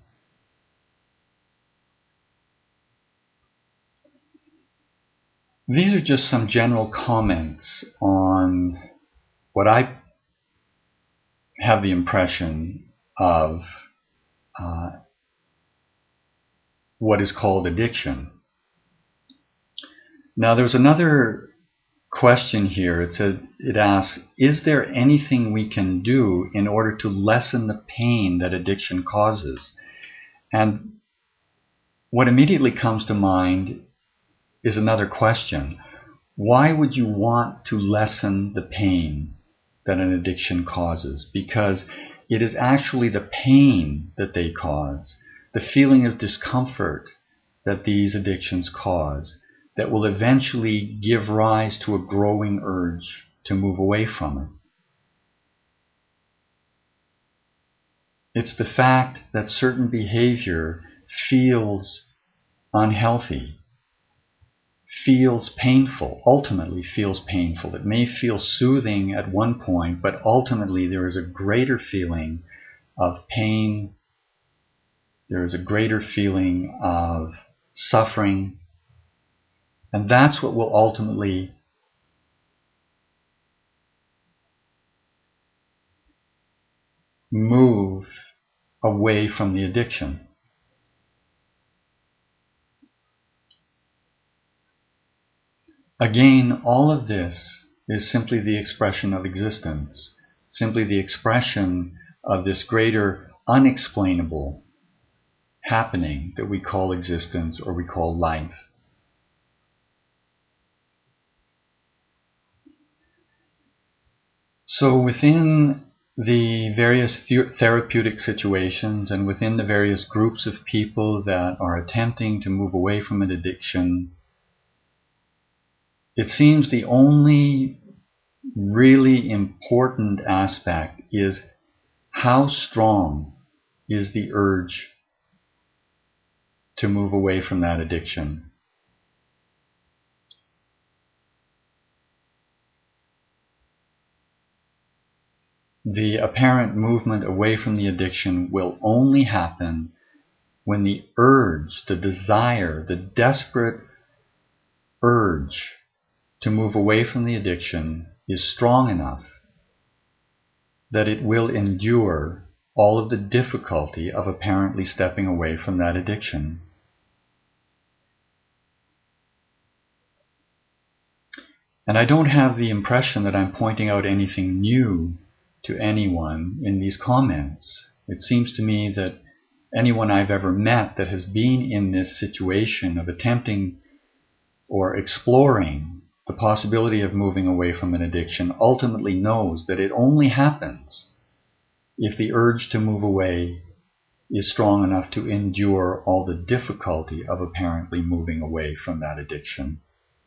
A: These are just some general comments on what I have the impression of uh, what is called addiction. Now, there's another question here. It's a, it asks, is there anything we can do in order to lessen the pain that addiction causes? And what immediately comes to mind is another question. Why would you want to lessen the pain that an addiction causes? Because it is actually the pain that they cause, the feeling of discomfort that these addictions cause, that will eventually give rise to a growing urge to move away from it. It's the fact that certain behavior feels unhealthy, feels painful, ultimately feels painful. It may feel soothing at one point, but ultimately there is a greater feeling of pain, there is a greater feeling of suffering, and that's what will ultimately move away from the addiction. Again, all of this is simply the expression of existence, simply the expression of this greater unexplainable happening that we call existence or we call life. So within the various the- therapeutic situations and within the various groups of people that are attempting to move away from an addiction, it seems the only really important aspect is how strong is the urge to move away from that addiction. The apparent movement away from the addiction will only happen when the urge, the desire, the desperate urge to move away from the addiction is strong enough that it will endure all of the difficulty of apparently stepping away from that addiction. And I don't have the impression that I'm pointing out anything new to anyone in these comments. It seems to me that anyone I've ever met that has been in this situation of attempting or exploring the possibility of moving away from an addiction ultimately knows that it only happens if the urge to move away is strong enough to endure all the difficulty of apparently moving away from that addiction.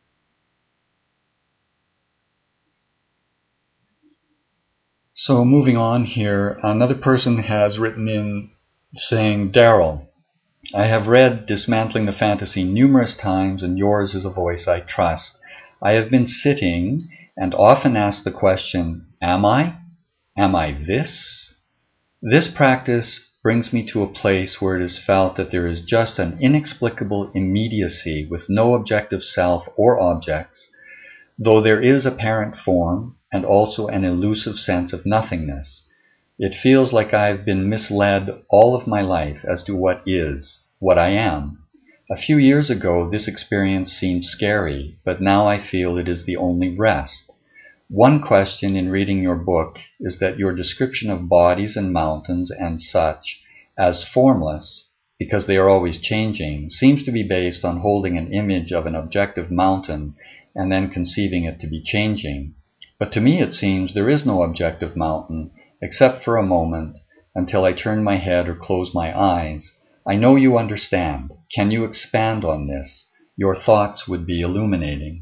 A: So moving on here, another person has written in saying, Daryl, I have read Dismantling the Fantasy numerous times, and yours is a voice I trust. I have been sitting and often asked the question, am I? Am I this? This practice brings me to a place where it is felt that there is just an inexplicable immediacy with no objective self or objects, though there is apparent form and also an elusive sense of nothingness. It feels like I've been misled all of my life as to what is, what I am. A few years ago, this experience seemed scary, but now I feel it is the only rest. One question in reading your book is that your description of bodies and mountains and such as formless, because they are always changing, seems to be based on holding an image of an objective mountain and then conceiving it to be changing. But to me it seems there is no objective mountain, except for a moment, until I turn my head or close my eyes. I know you understand. Can you expand on this? Your thoughts would be illuminating.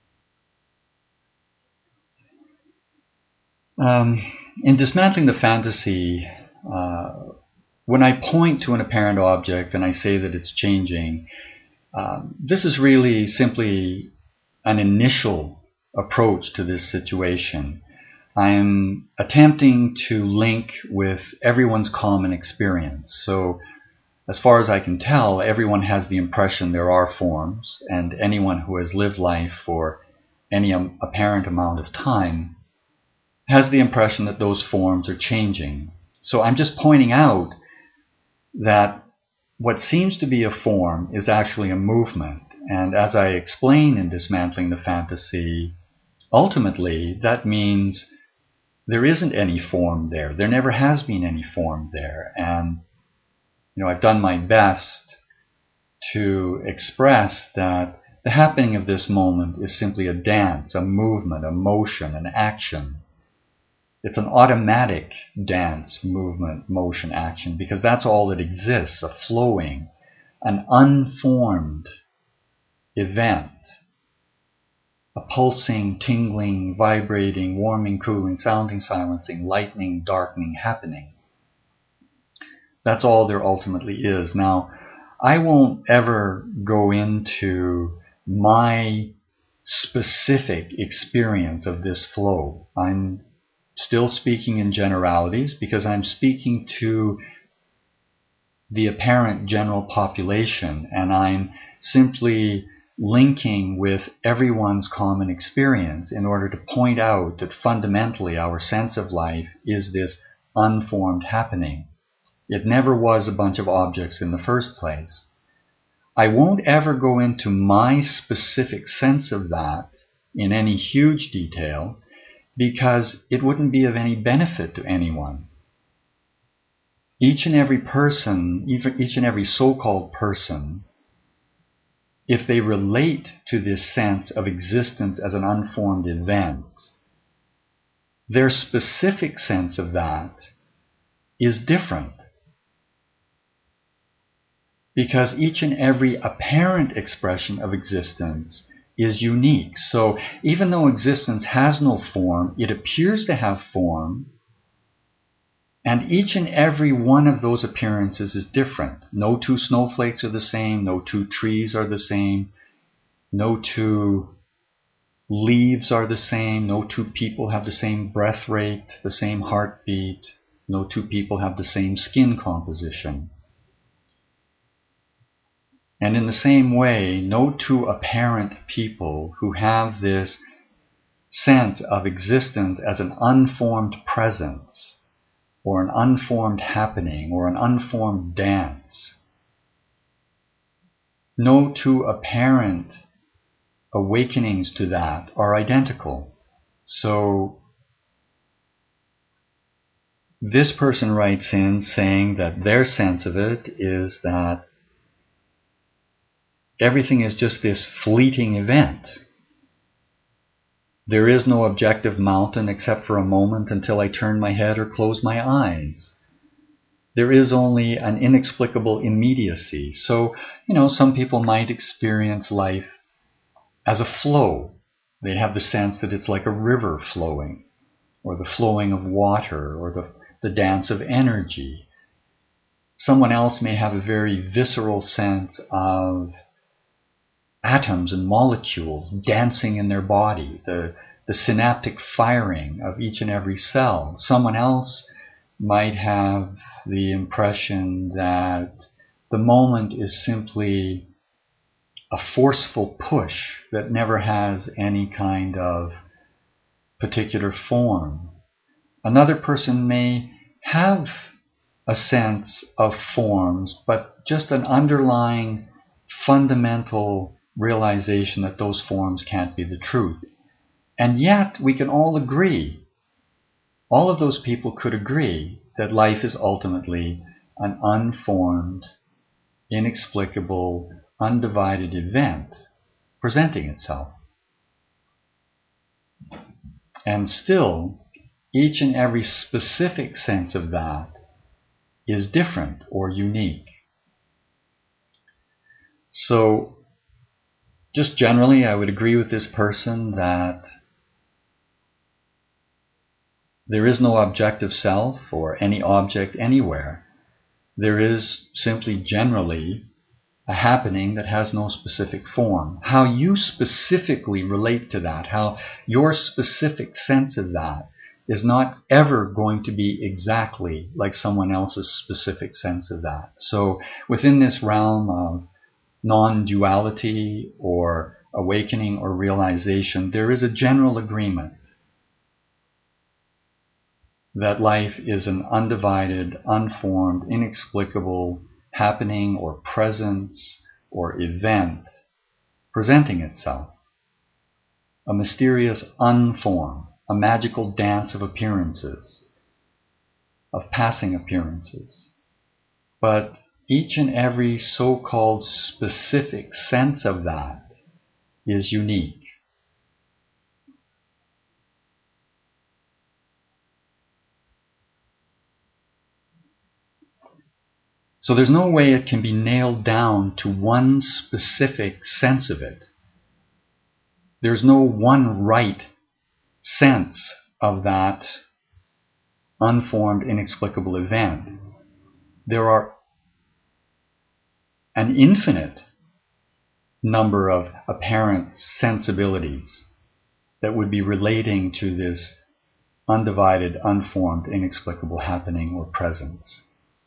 A: Um, in Dismantling the Fantasy, uh, when I point to an apparent object and I say that it's changing, um, this is really simply an initial approach to this situation. I'm attempting to link with everyone's common experience. So as far as I can tell, everyone has the impression there are forms, and anyone who has lived life for any um, apparent amount of time has the impression that those forms are changing. So I'm just pointing out that what seems to be a form is actually a movement. And as I explain in Dismantling the Fantasy, ultimately, that means there isn't any form there. There never has been any form there. And, you know, I've done my best to express that the happening of this moment is simply a dance, a movement, a motion, an action. It's an automatic dance, movement, motion, action, because that's all that exists, a flowing, an unformed event, a pulsing, tingling, vibrating, warming, cooling, sounding, silencing, lightening, darkening, happening. That's all there ultimately is. Now, I won't ever go into my specific experience of this flow. I'm still speaking in generalities because I'm speaking to the apparent general population, and I'm simply linking with everyone's common experience in order to point out that fundamentally our sense of life is this unformed happening. It never was a bunch of objects in the first place. I won't ever go into my specific sense of that in any huge detail because it wouldn't be of any benefit to anyone. Each and every person, each and every so-called person, if they relate to this sense of existence as an unformed event, their specific sense of that is different. Because each and every apparent expression of existence is unique. So even though existence has no form, it appears to have form, and each and every one of those appearances is different. No two snowflakes are the same, no two trees are the same, no two leaves are the same, no two people have the same breath rate, the same heartbeat, no two people have the same skin composition. And in the same way, no two apparent people who have this sense of existence as an unformed presence, or an unformed happening, or an unformed dance, no two apparent awakenings to that are identical. So this person writes in saying that their sense of it is that everything is just this fleeting event. There is no objective mountain except for a moment until I turn my head or close my eyes. There is only an inexplicable immediacy. So, you know, some people might experience life as a flow. They have the sense that it's like a river flowing, or the flowing of water, or the, the dance of energy. Someone else may have a very visceral sense of atoms and molecules dancing in their body, the, the synaptic firing of each and every cell. Someone else might have the impression that the moment is simply a forceful push that never has any kind of particular form. Another person may have a sense of forms, but just an underlying fundamental realization that those forms can't be the truth. And yet we can all agree, all of those people could agree that life is ultimately an unformed, inexplicable, undivided event presenting itself. And still, each and every specific sense of that is different or unique. So, just generally, I would agree with this person that there is no objective self or any object anywhere. There is simply generally a happening that has no specific form. How you specifically relate to that, how your specific sense of that is not ever going to be exactly like someone else's specific sense of that. So within this realm of non-duality or awakening or realization, there is a general agreement that life is an undivided, unformed, inexplicable happening or presence or event presenting itself. a mysterious unform, a magical dance of appearances, of passing appearances. But each and every so-called specific sense of that is unique. So there's no way it can be nailed down to one specific sense of it. There's no one right sense of that unformed, inexplicable event. There are an infinite number of apparent sensibilities that would be relating to this undivided, unformed, inexplicable happening or presence.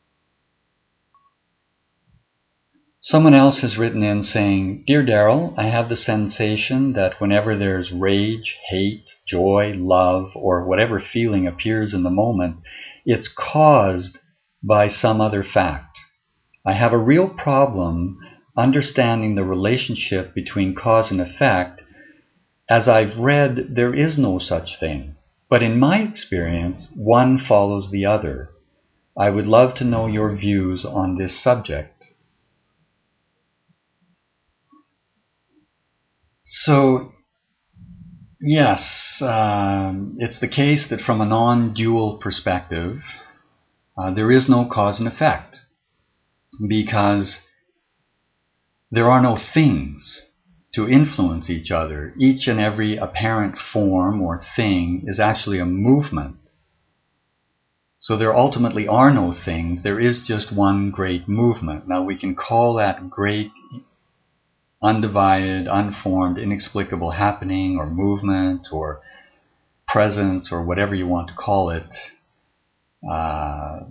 A: Someone else has written in saying, "Dear Daryl, I have the sensation that whenever there's rage, hate, joy, love, or whatever feeling appears in the moment, it's caused by some other fact. I have a real problem understanding the relationship between cause and effect. As I've read, there is no such thing. But in my experience, one follows the other. I would love to know your views on this subject." So, yes, um, it's the case that from a non-dual perspective, uh, there is no cause and effect, because there are no things to influence each other. Each and every apparent form or thing is actually a movement. So there ultimately are no things. There is just one great movement. Now we can call that great undivided, unformed, inexplicable happening or movement or presence or whatever you want to call it. Uh,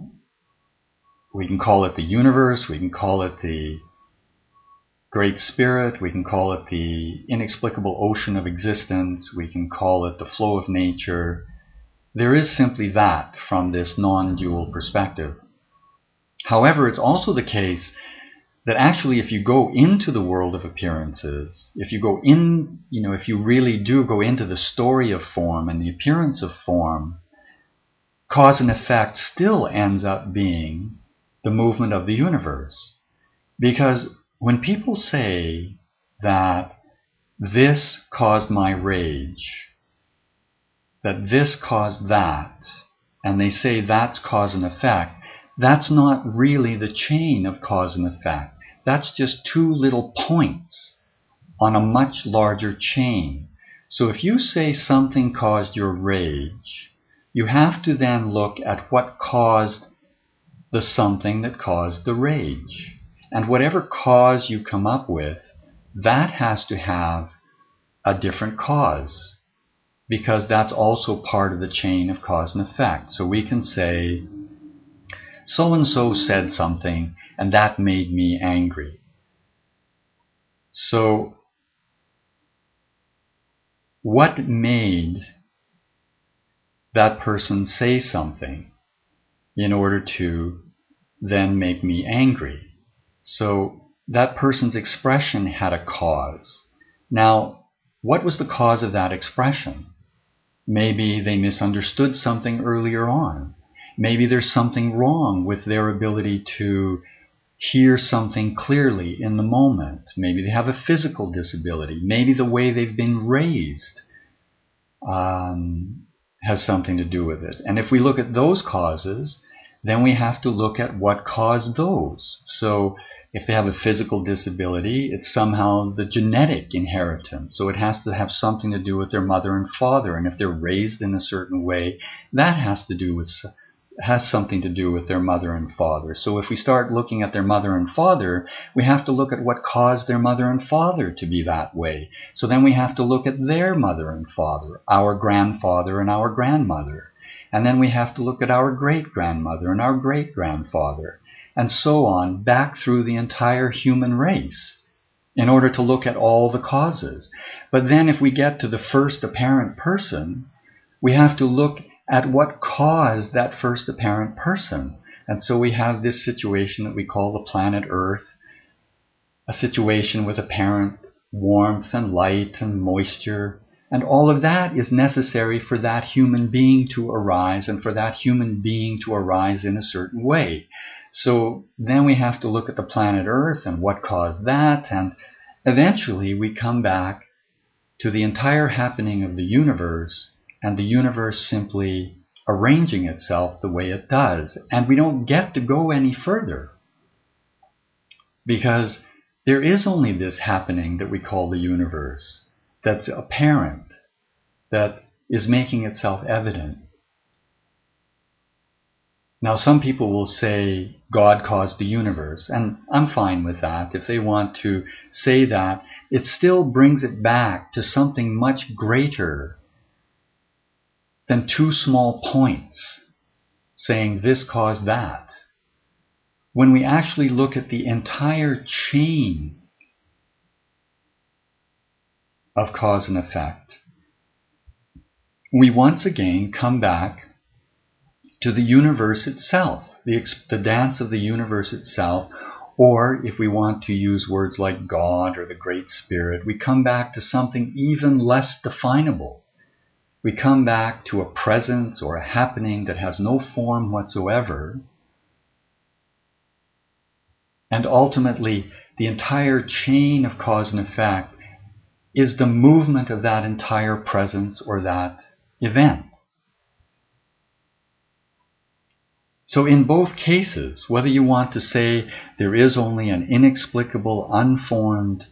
A: we can call it the universe, we can call it the Great Spirit, we can call it the inexplicable ocean of existence, we can call it the flow of nature. There is simply that from this non-dual perspective. However, it's also the case that actually if you go into the world of appearances, if you go in, you know, if you really do go into the story of form and the appearance of form, cause and effect still ends up being the movement of the universe. Because when people say that this caused my rage, that this caused that, and they say that's cause and effect, that's not really the chain of cause and effect. That's just two little points on a much larger chain. So if you say something caused your rage, you have to then look at what caused the something that caused the rage. And whatever cause you come up with, that has to have a different cause, because that's also part of the chain of cause and effect. So we can say, so-and-so said something, and that made me angry. So, what made that person say something in order to then make me angry? So, that person's expression had a cause. Now, what was the cause of that expression? Maybe they misunderstood something earlier on. Maybe there's something wrong with their ability to hear something clearly in the moment. Maybe they have a physical disability. Maybe the way they've been raised um, has something to do with it. And if we look at those causes, then we have to look at what caused those. So if they have a physical disability, it's somehow the genetic inheritance. So it has to have something to do with their mother and father. And if they're raised in a certain way, that has to do with has something to do with their mother and father. So if we start looking at their mother and father, we have to look at what caused their mother and father to be that way. So then we have to look at their mother and father, our grandfather and our grandmother. And then we have to look at our great-grandmother and our great-grandfather, and so on, back through the entire human race, in order to look at all the causes. But then if we get to the first apparent person, we have to look at what caused that first apparent person. And so we have this situation that we call the planet Earth, a situation with apparent warmth and light and moisture, And all of that is necessary for that human being to arise and for that human being to arise in a certain way. So then we have to look at the planet Earth and what caused that, and eventually we come back to the entire happening of the universe and the universe simply arranging itself the way it does. And we don't get to go any further because there is only this happening that we call the universe that's apparent, that is making itself evident. Now, some people will say God caused the universe, and I'm fine with that. If they want to say that, it still brings it back to something much greater than two small points saying this caused that. When we actually look at the entire chain of cause and effect, we once again come back to the universe itself, the, the dance of the universe itself, or if we want to use words like God or the Great Spirit, we come back to something even less definable. We come back to a presence or a happening that has no form whatsoever, and ultimately the entire chain of cause and effect is the movement of that entire presence or that event. So in both cases, whether you want to say there is only an inexplicable, unformed,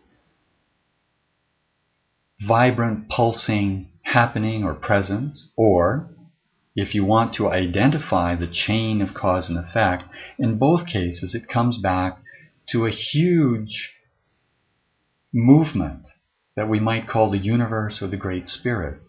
A: vibrant, pulsing happening or presence, or if you want to identify the chain of cause and effect, in both cases it comes back to a huge movement that we might call the universe or the Great Spirit.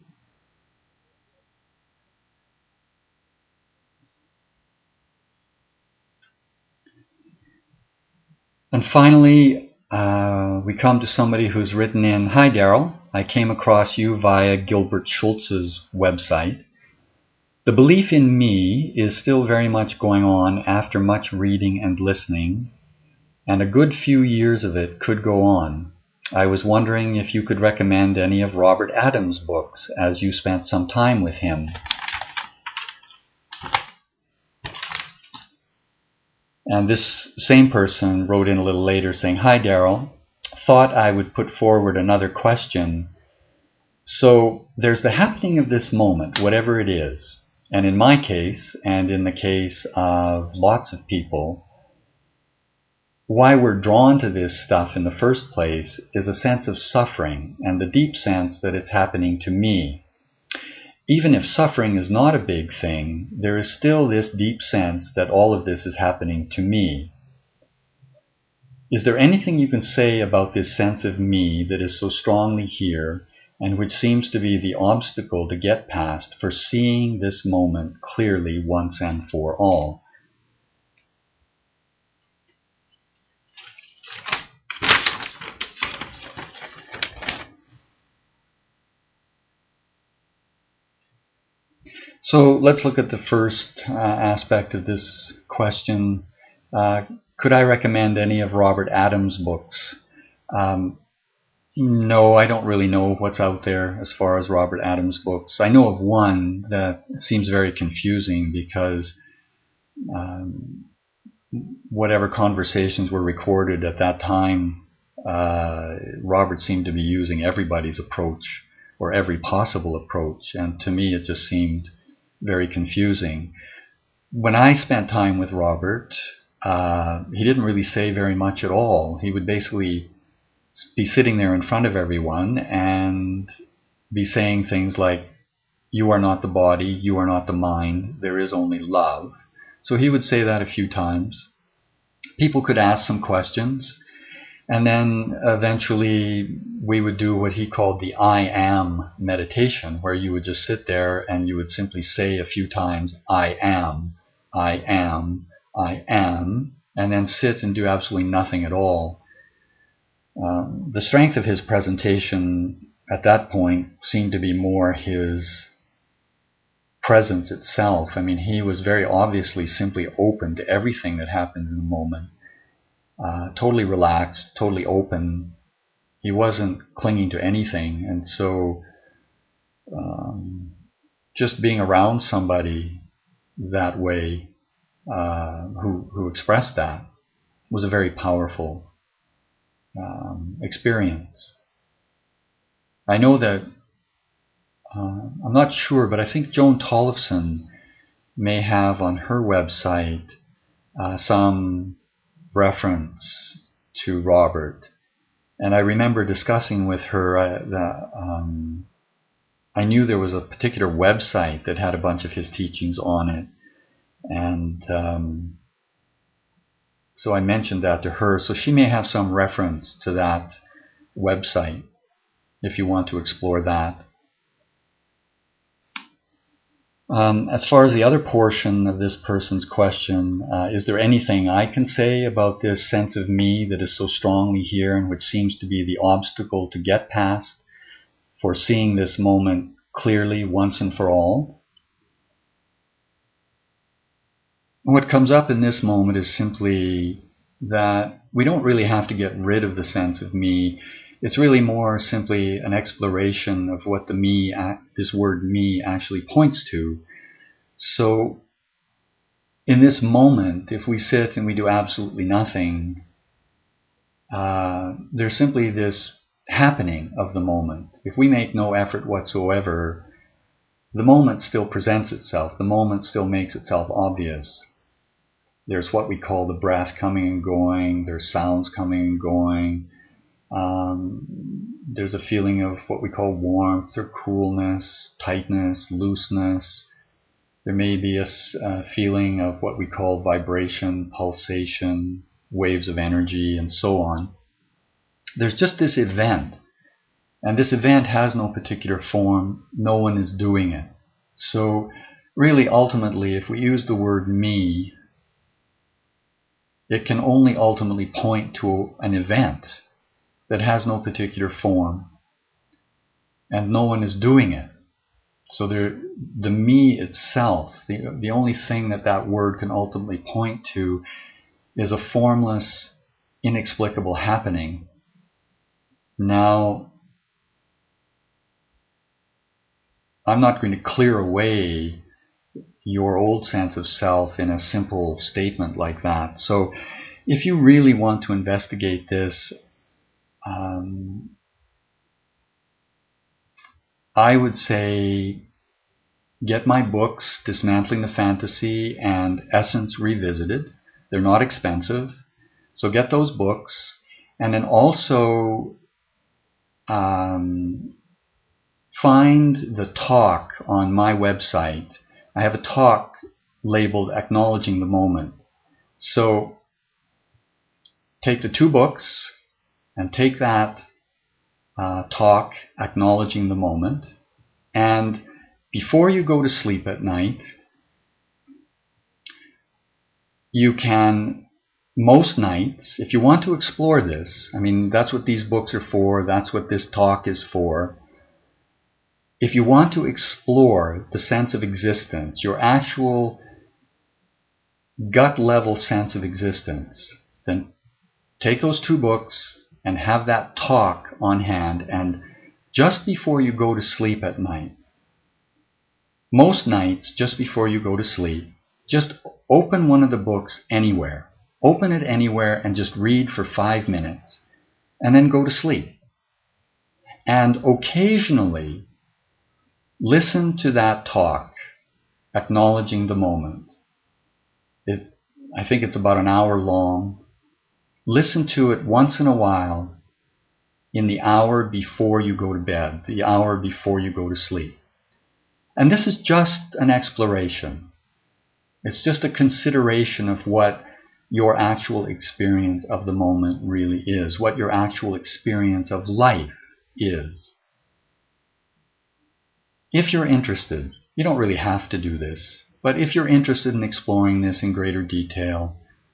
A: And finally, uh, we come to somebody who's written in, "Hi Daryl, I came across you via Gilbert Schultz's website. The belief in me is still very much going on after much reading and listening, and a good few years of it could go on. I was wondering if you could recommend any of Robert Adams' books, as you spent some time with him." And this same person wrote in a little later saying, "Hi Daryl, thought I would put forward another question. So there's the happening of this moment, whatever it is. And in my case, and in the case of lots of people, why we're drawn to this stuff in the first place is a sense of suffering and the deep sense that it's happening to me. Even if suffering is not a big thing, there is still this deep sense that all of this is happening to me. Is there anything you can say about this sense of me that is so strongly here and which seems to be the obstacle to get past for seeing this moment clearly once and for all?" So let's look at the first uh, aspect of this question. Uh, could I recommend any of Robert Adams' books? Um, no, I don't really know what's out there as far as Robert Adams' books. I know of one that seems very confusing because um, whatever conversations were recorded at that time, uh, Robert seemed to be using everybody's approach or every possible approach, and to me it just seemed very confusing. When I spent time with Robert, uh, he didn't really say very much at all. He would basically be sitting there in front of everyone and be saying things like, "You are not the body, you are not the mind, there is only love." So he would say that a few times. People could ask some questions, and then eventually we would do what he called the I am meditation, where you would just sit there and you would simply say a few times, "I am, I am, I am," and then sit and do absolutely nothing at all. Um, the strength of his presentation at that point seemed to be more his presence itself. I mean, he was very obviously simply open to everything that happened in the moment. Uh, totally relaxed, totally open. He wasn't clinging to anything, and so just being around somebody that way, uh, who, who expressed that, was a very powerful um, experience. I know that, uh, I'm not sure, but I think Joan Tollefson may have on her website uh, some reference to Robert. And I remember discussing with her uh, that um, I knew there was a particular website that had a bunch of his teachings on it. And um, so I mentioned that to her. So she may have some reference to that website if you want to explore that. Um, as far as the other portion of this person's question, uh, is there anything I can say about this sense of me that is so strongly here and which seems to be the obstacle to get past for seeing this moment clearly once and for all? What comes up in this moment is simply that we don't really have to get rid of the sense of me. It's really more simply an exploration of what the me, this word me, actually points to. So in this moment, if we sit and we do absolutely nothing, uh, there's simply this happening of the moment. If we make no effort whatsoever, the moment still presents itself. The moment still makes itself obvious. There's what we call the breath coming and going. There's sounds coming and going. Um, there's a feeling of what we call warmth or coolness, tightness, looseness. There may be a, a feeling of what we call vibration, pulsation, waves of energy, and so on. There's just this event, and this event has no particular form. No one is doing it. So really, ultimately, if we use the word me, it can only ultimately point to an event that has no particular form, and no one is doing it. So there, the me itself, the, the only thing that that word can ultimately point to is a formless, inexplicable happening. Now, I'm not going to clear away your old sense of self in a simple statement like that. So if you really want to investigate this, um, I would say get my books, Dismantling the Fantasy and Essence Revisited. They're not expensive. So get those books. And then also um, find the talk on my website. I have a talk labeled Acknowledging the Moment. So take the two books and take that uh, talk, Acknowledging the Moment, and before you go to sleep at night, you can, most nights, if you want to explore this, I mean, that's what these books are for, that's what this talk is for. If you want to explore the sense of existence, your actual gut level sense of existence, then take those two books and have that talk on hand, and just before you go to sleep at night, most nights, just before you go to sleep, just open one of the books anywhere. Open it anywhere and just read for five minutes and then go to sleep. And occasionally, listen to that talk, Acknowledging the Moment. It, I think it's about an hour long. Listen to it once in a while in the hour before you go to bed, the hour before you go to sleep. And this is just an exploration. It's just a consideration of what your actual experience of the moment really is, what your actual experience of life is. If you're interested, you don't really have to do this, but if you're interested in exploring this in greater detail,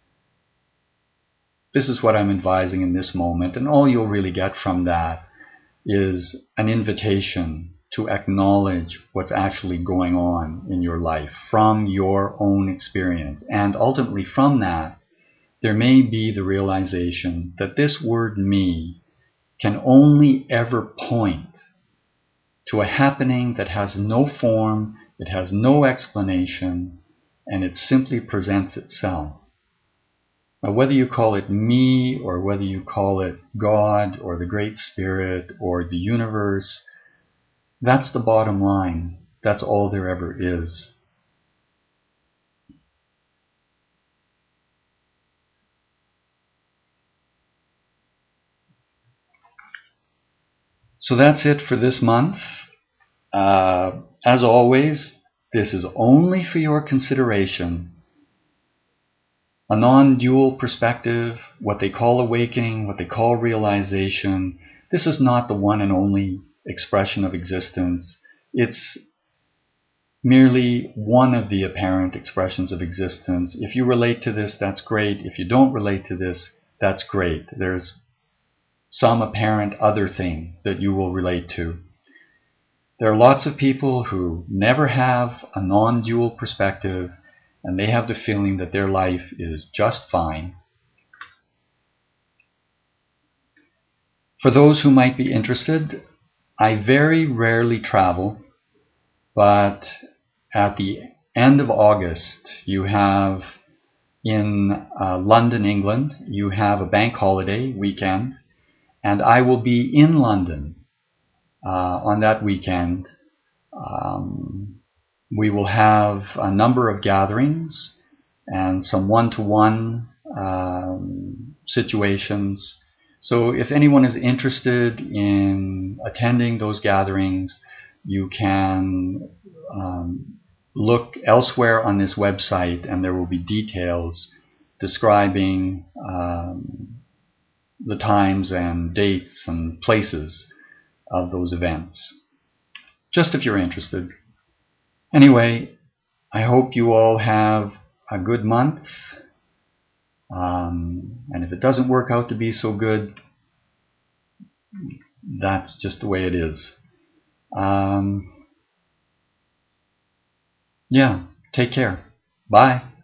A: this is what I'm advising in this moment, and all you'll really get from that is an invitation to acknowledge what's actually going on in your life from your own experience. And ultimately from that, there may be the realization that this word me can only ever point to a happening that has no form, it has no explanation, and it simply presents itself. Now, whether you call it me, or whether you call it God, or the Great Spirit, or the universe, that's the bottom line. That's all there ever is. So that's it for this month. Uh, as always, this is only for your consideration. A non-dual perspective, what they call awakening, what they call realization, this is not the one and only expression of existence. It's merely one of the apparent expressions of existence. If you relate to this, that's great. If you don't relate to this, that's great. There's some apparent other thing that you will relate to. There are lots of people who never have a non-dual perspective, and they have the feeling that their life is just fine. For those who might be interested, I very rarely travel, but at the end of August, you have in uh, London, England, you have a bank holiday weekend, and I will be in London uh, on that weekend. Um, we will have a number of gatherings and some one-to-one um, situations. So if anyone is interested in attending those gatherings, you can um, look elsewhere on this website, and there will be details describing um, the times and dates and places of those events, just if you're interested. Anyway, I hope you all have a good month, um, and if it doesn't work out to be so good, that's just the way it is. Um, yeah, take care. Bye.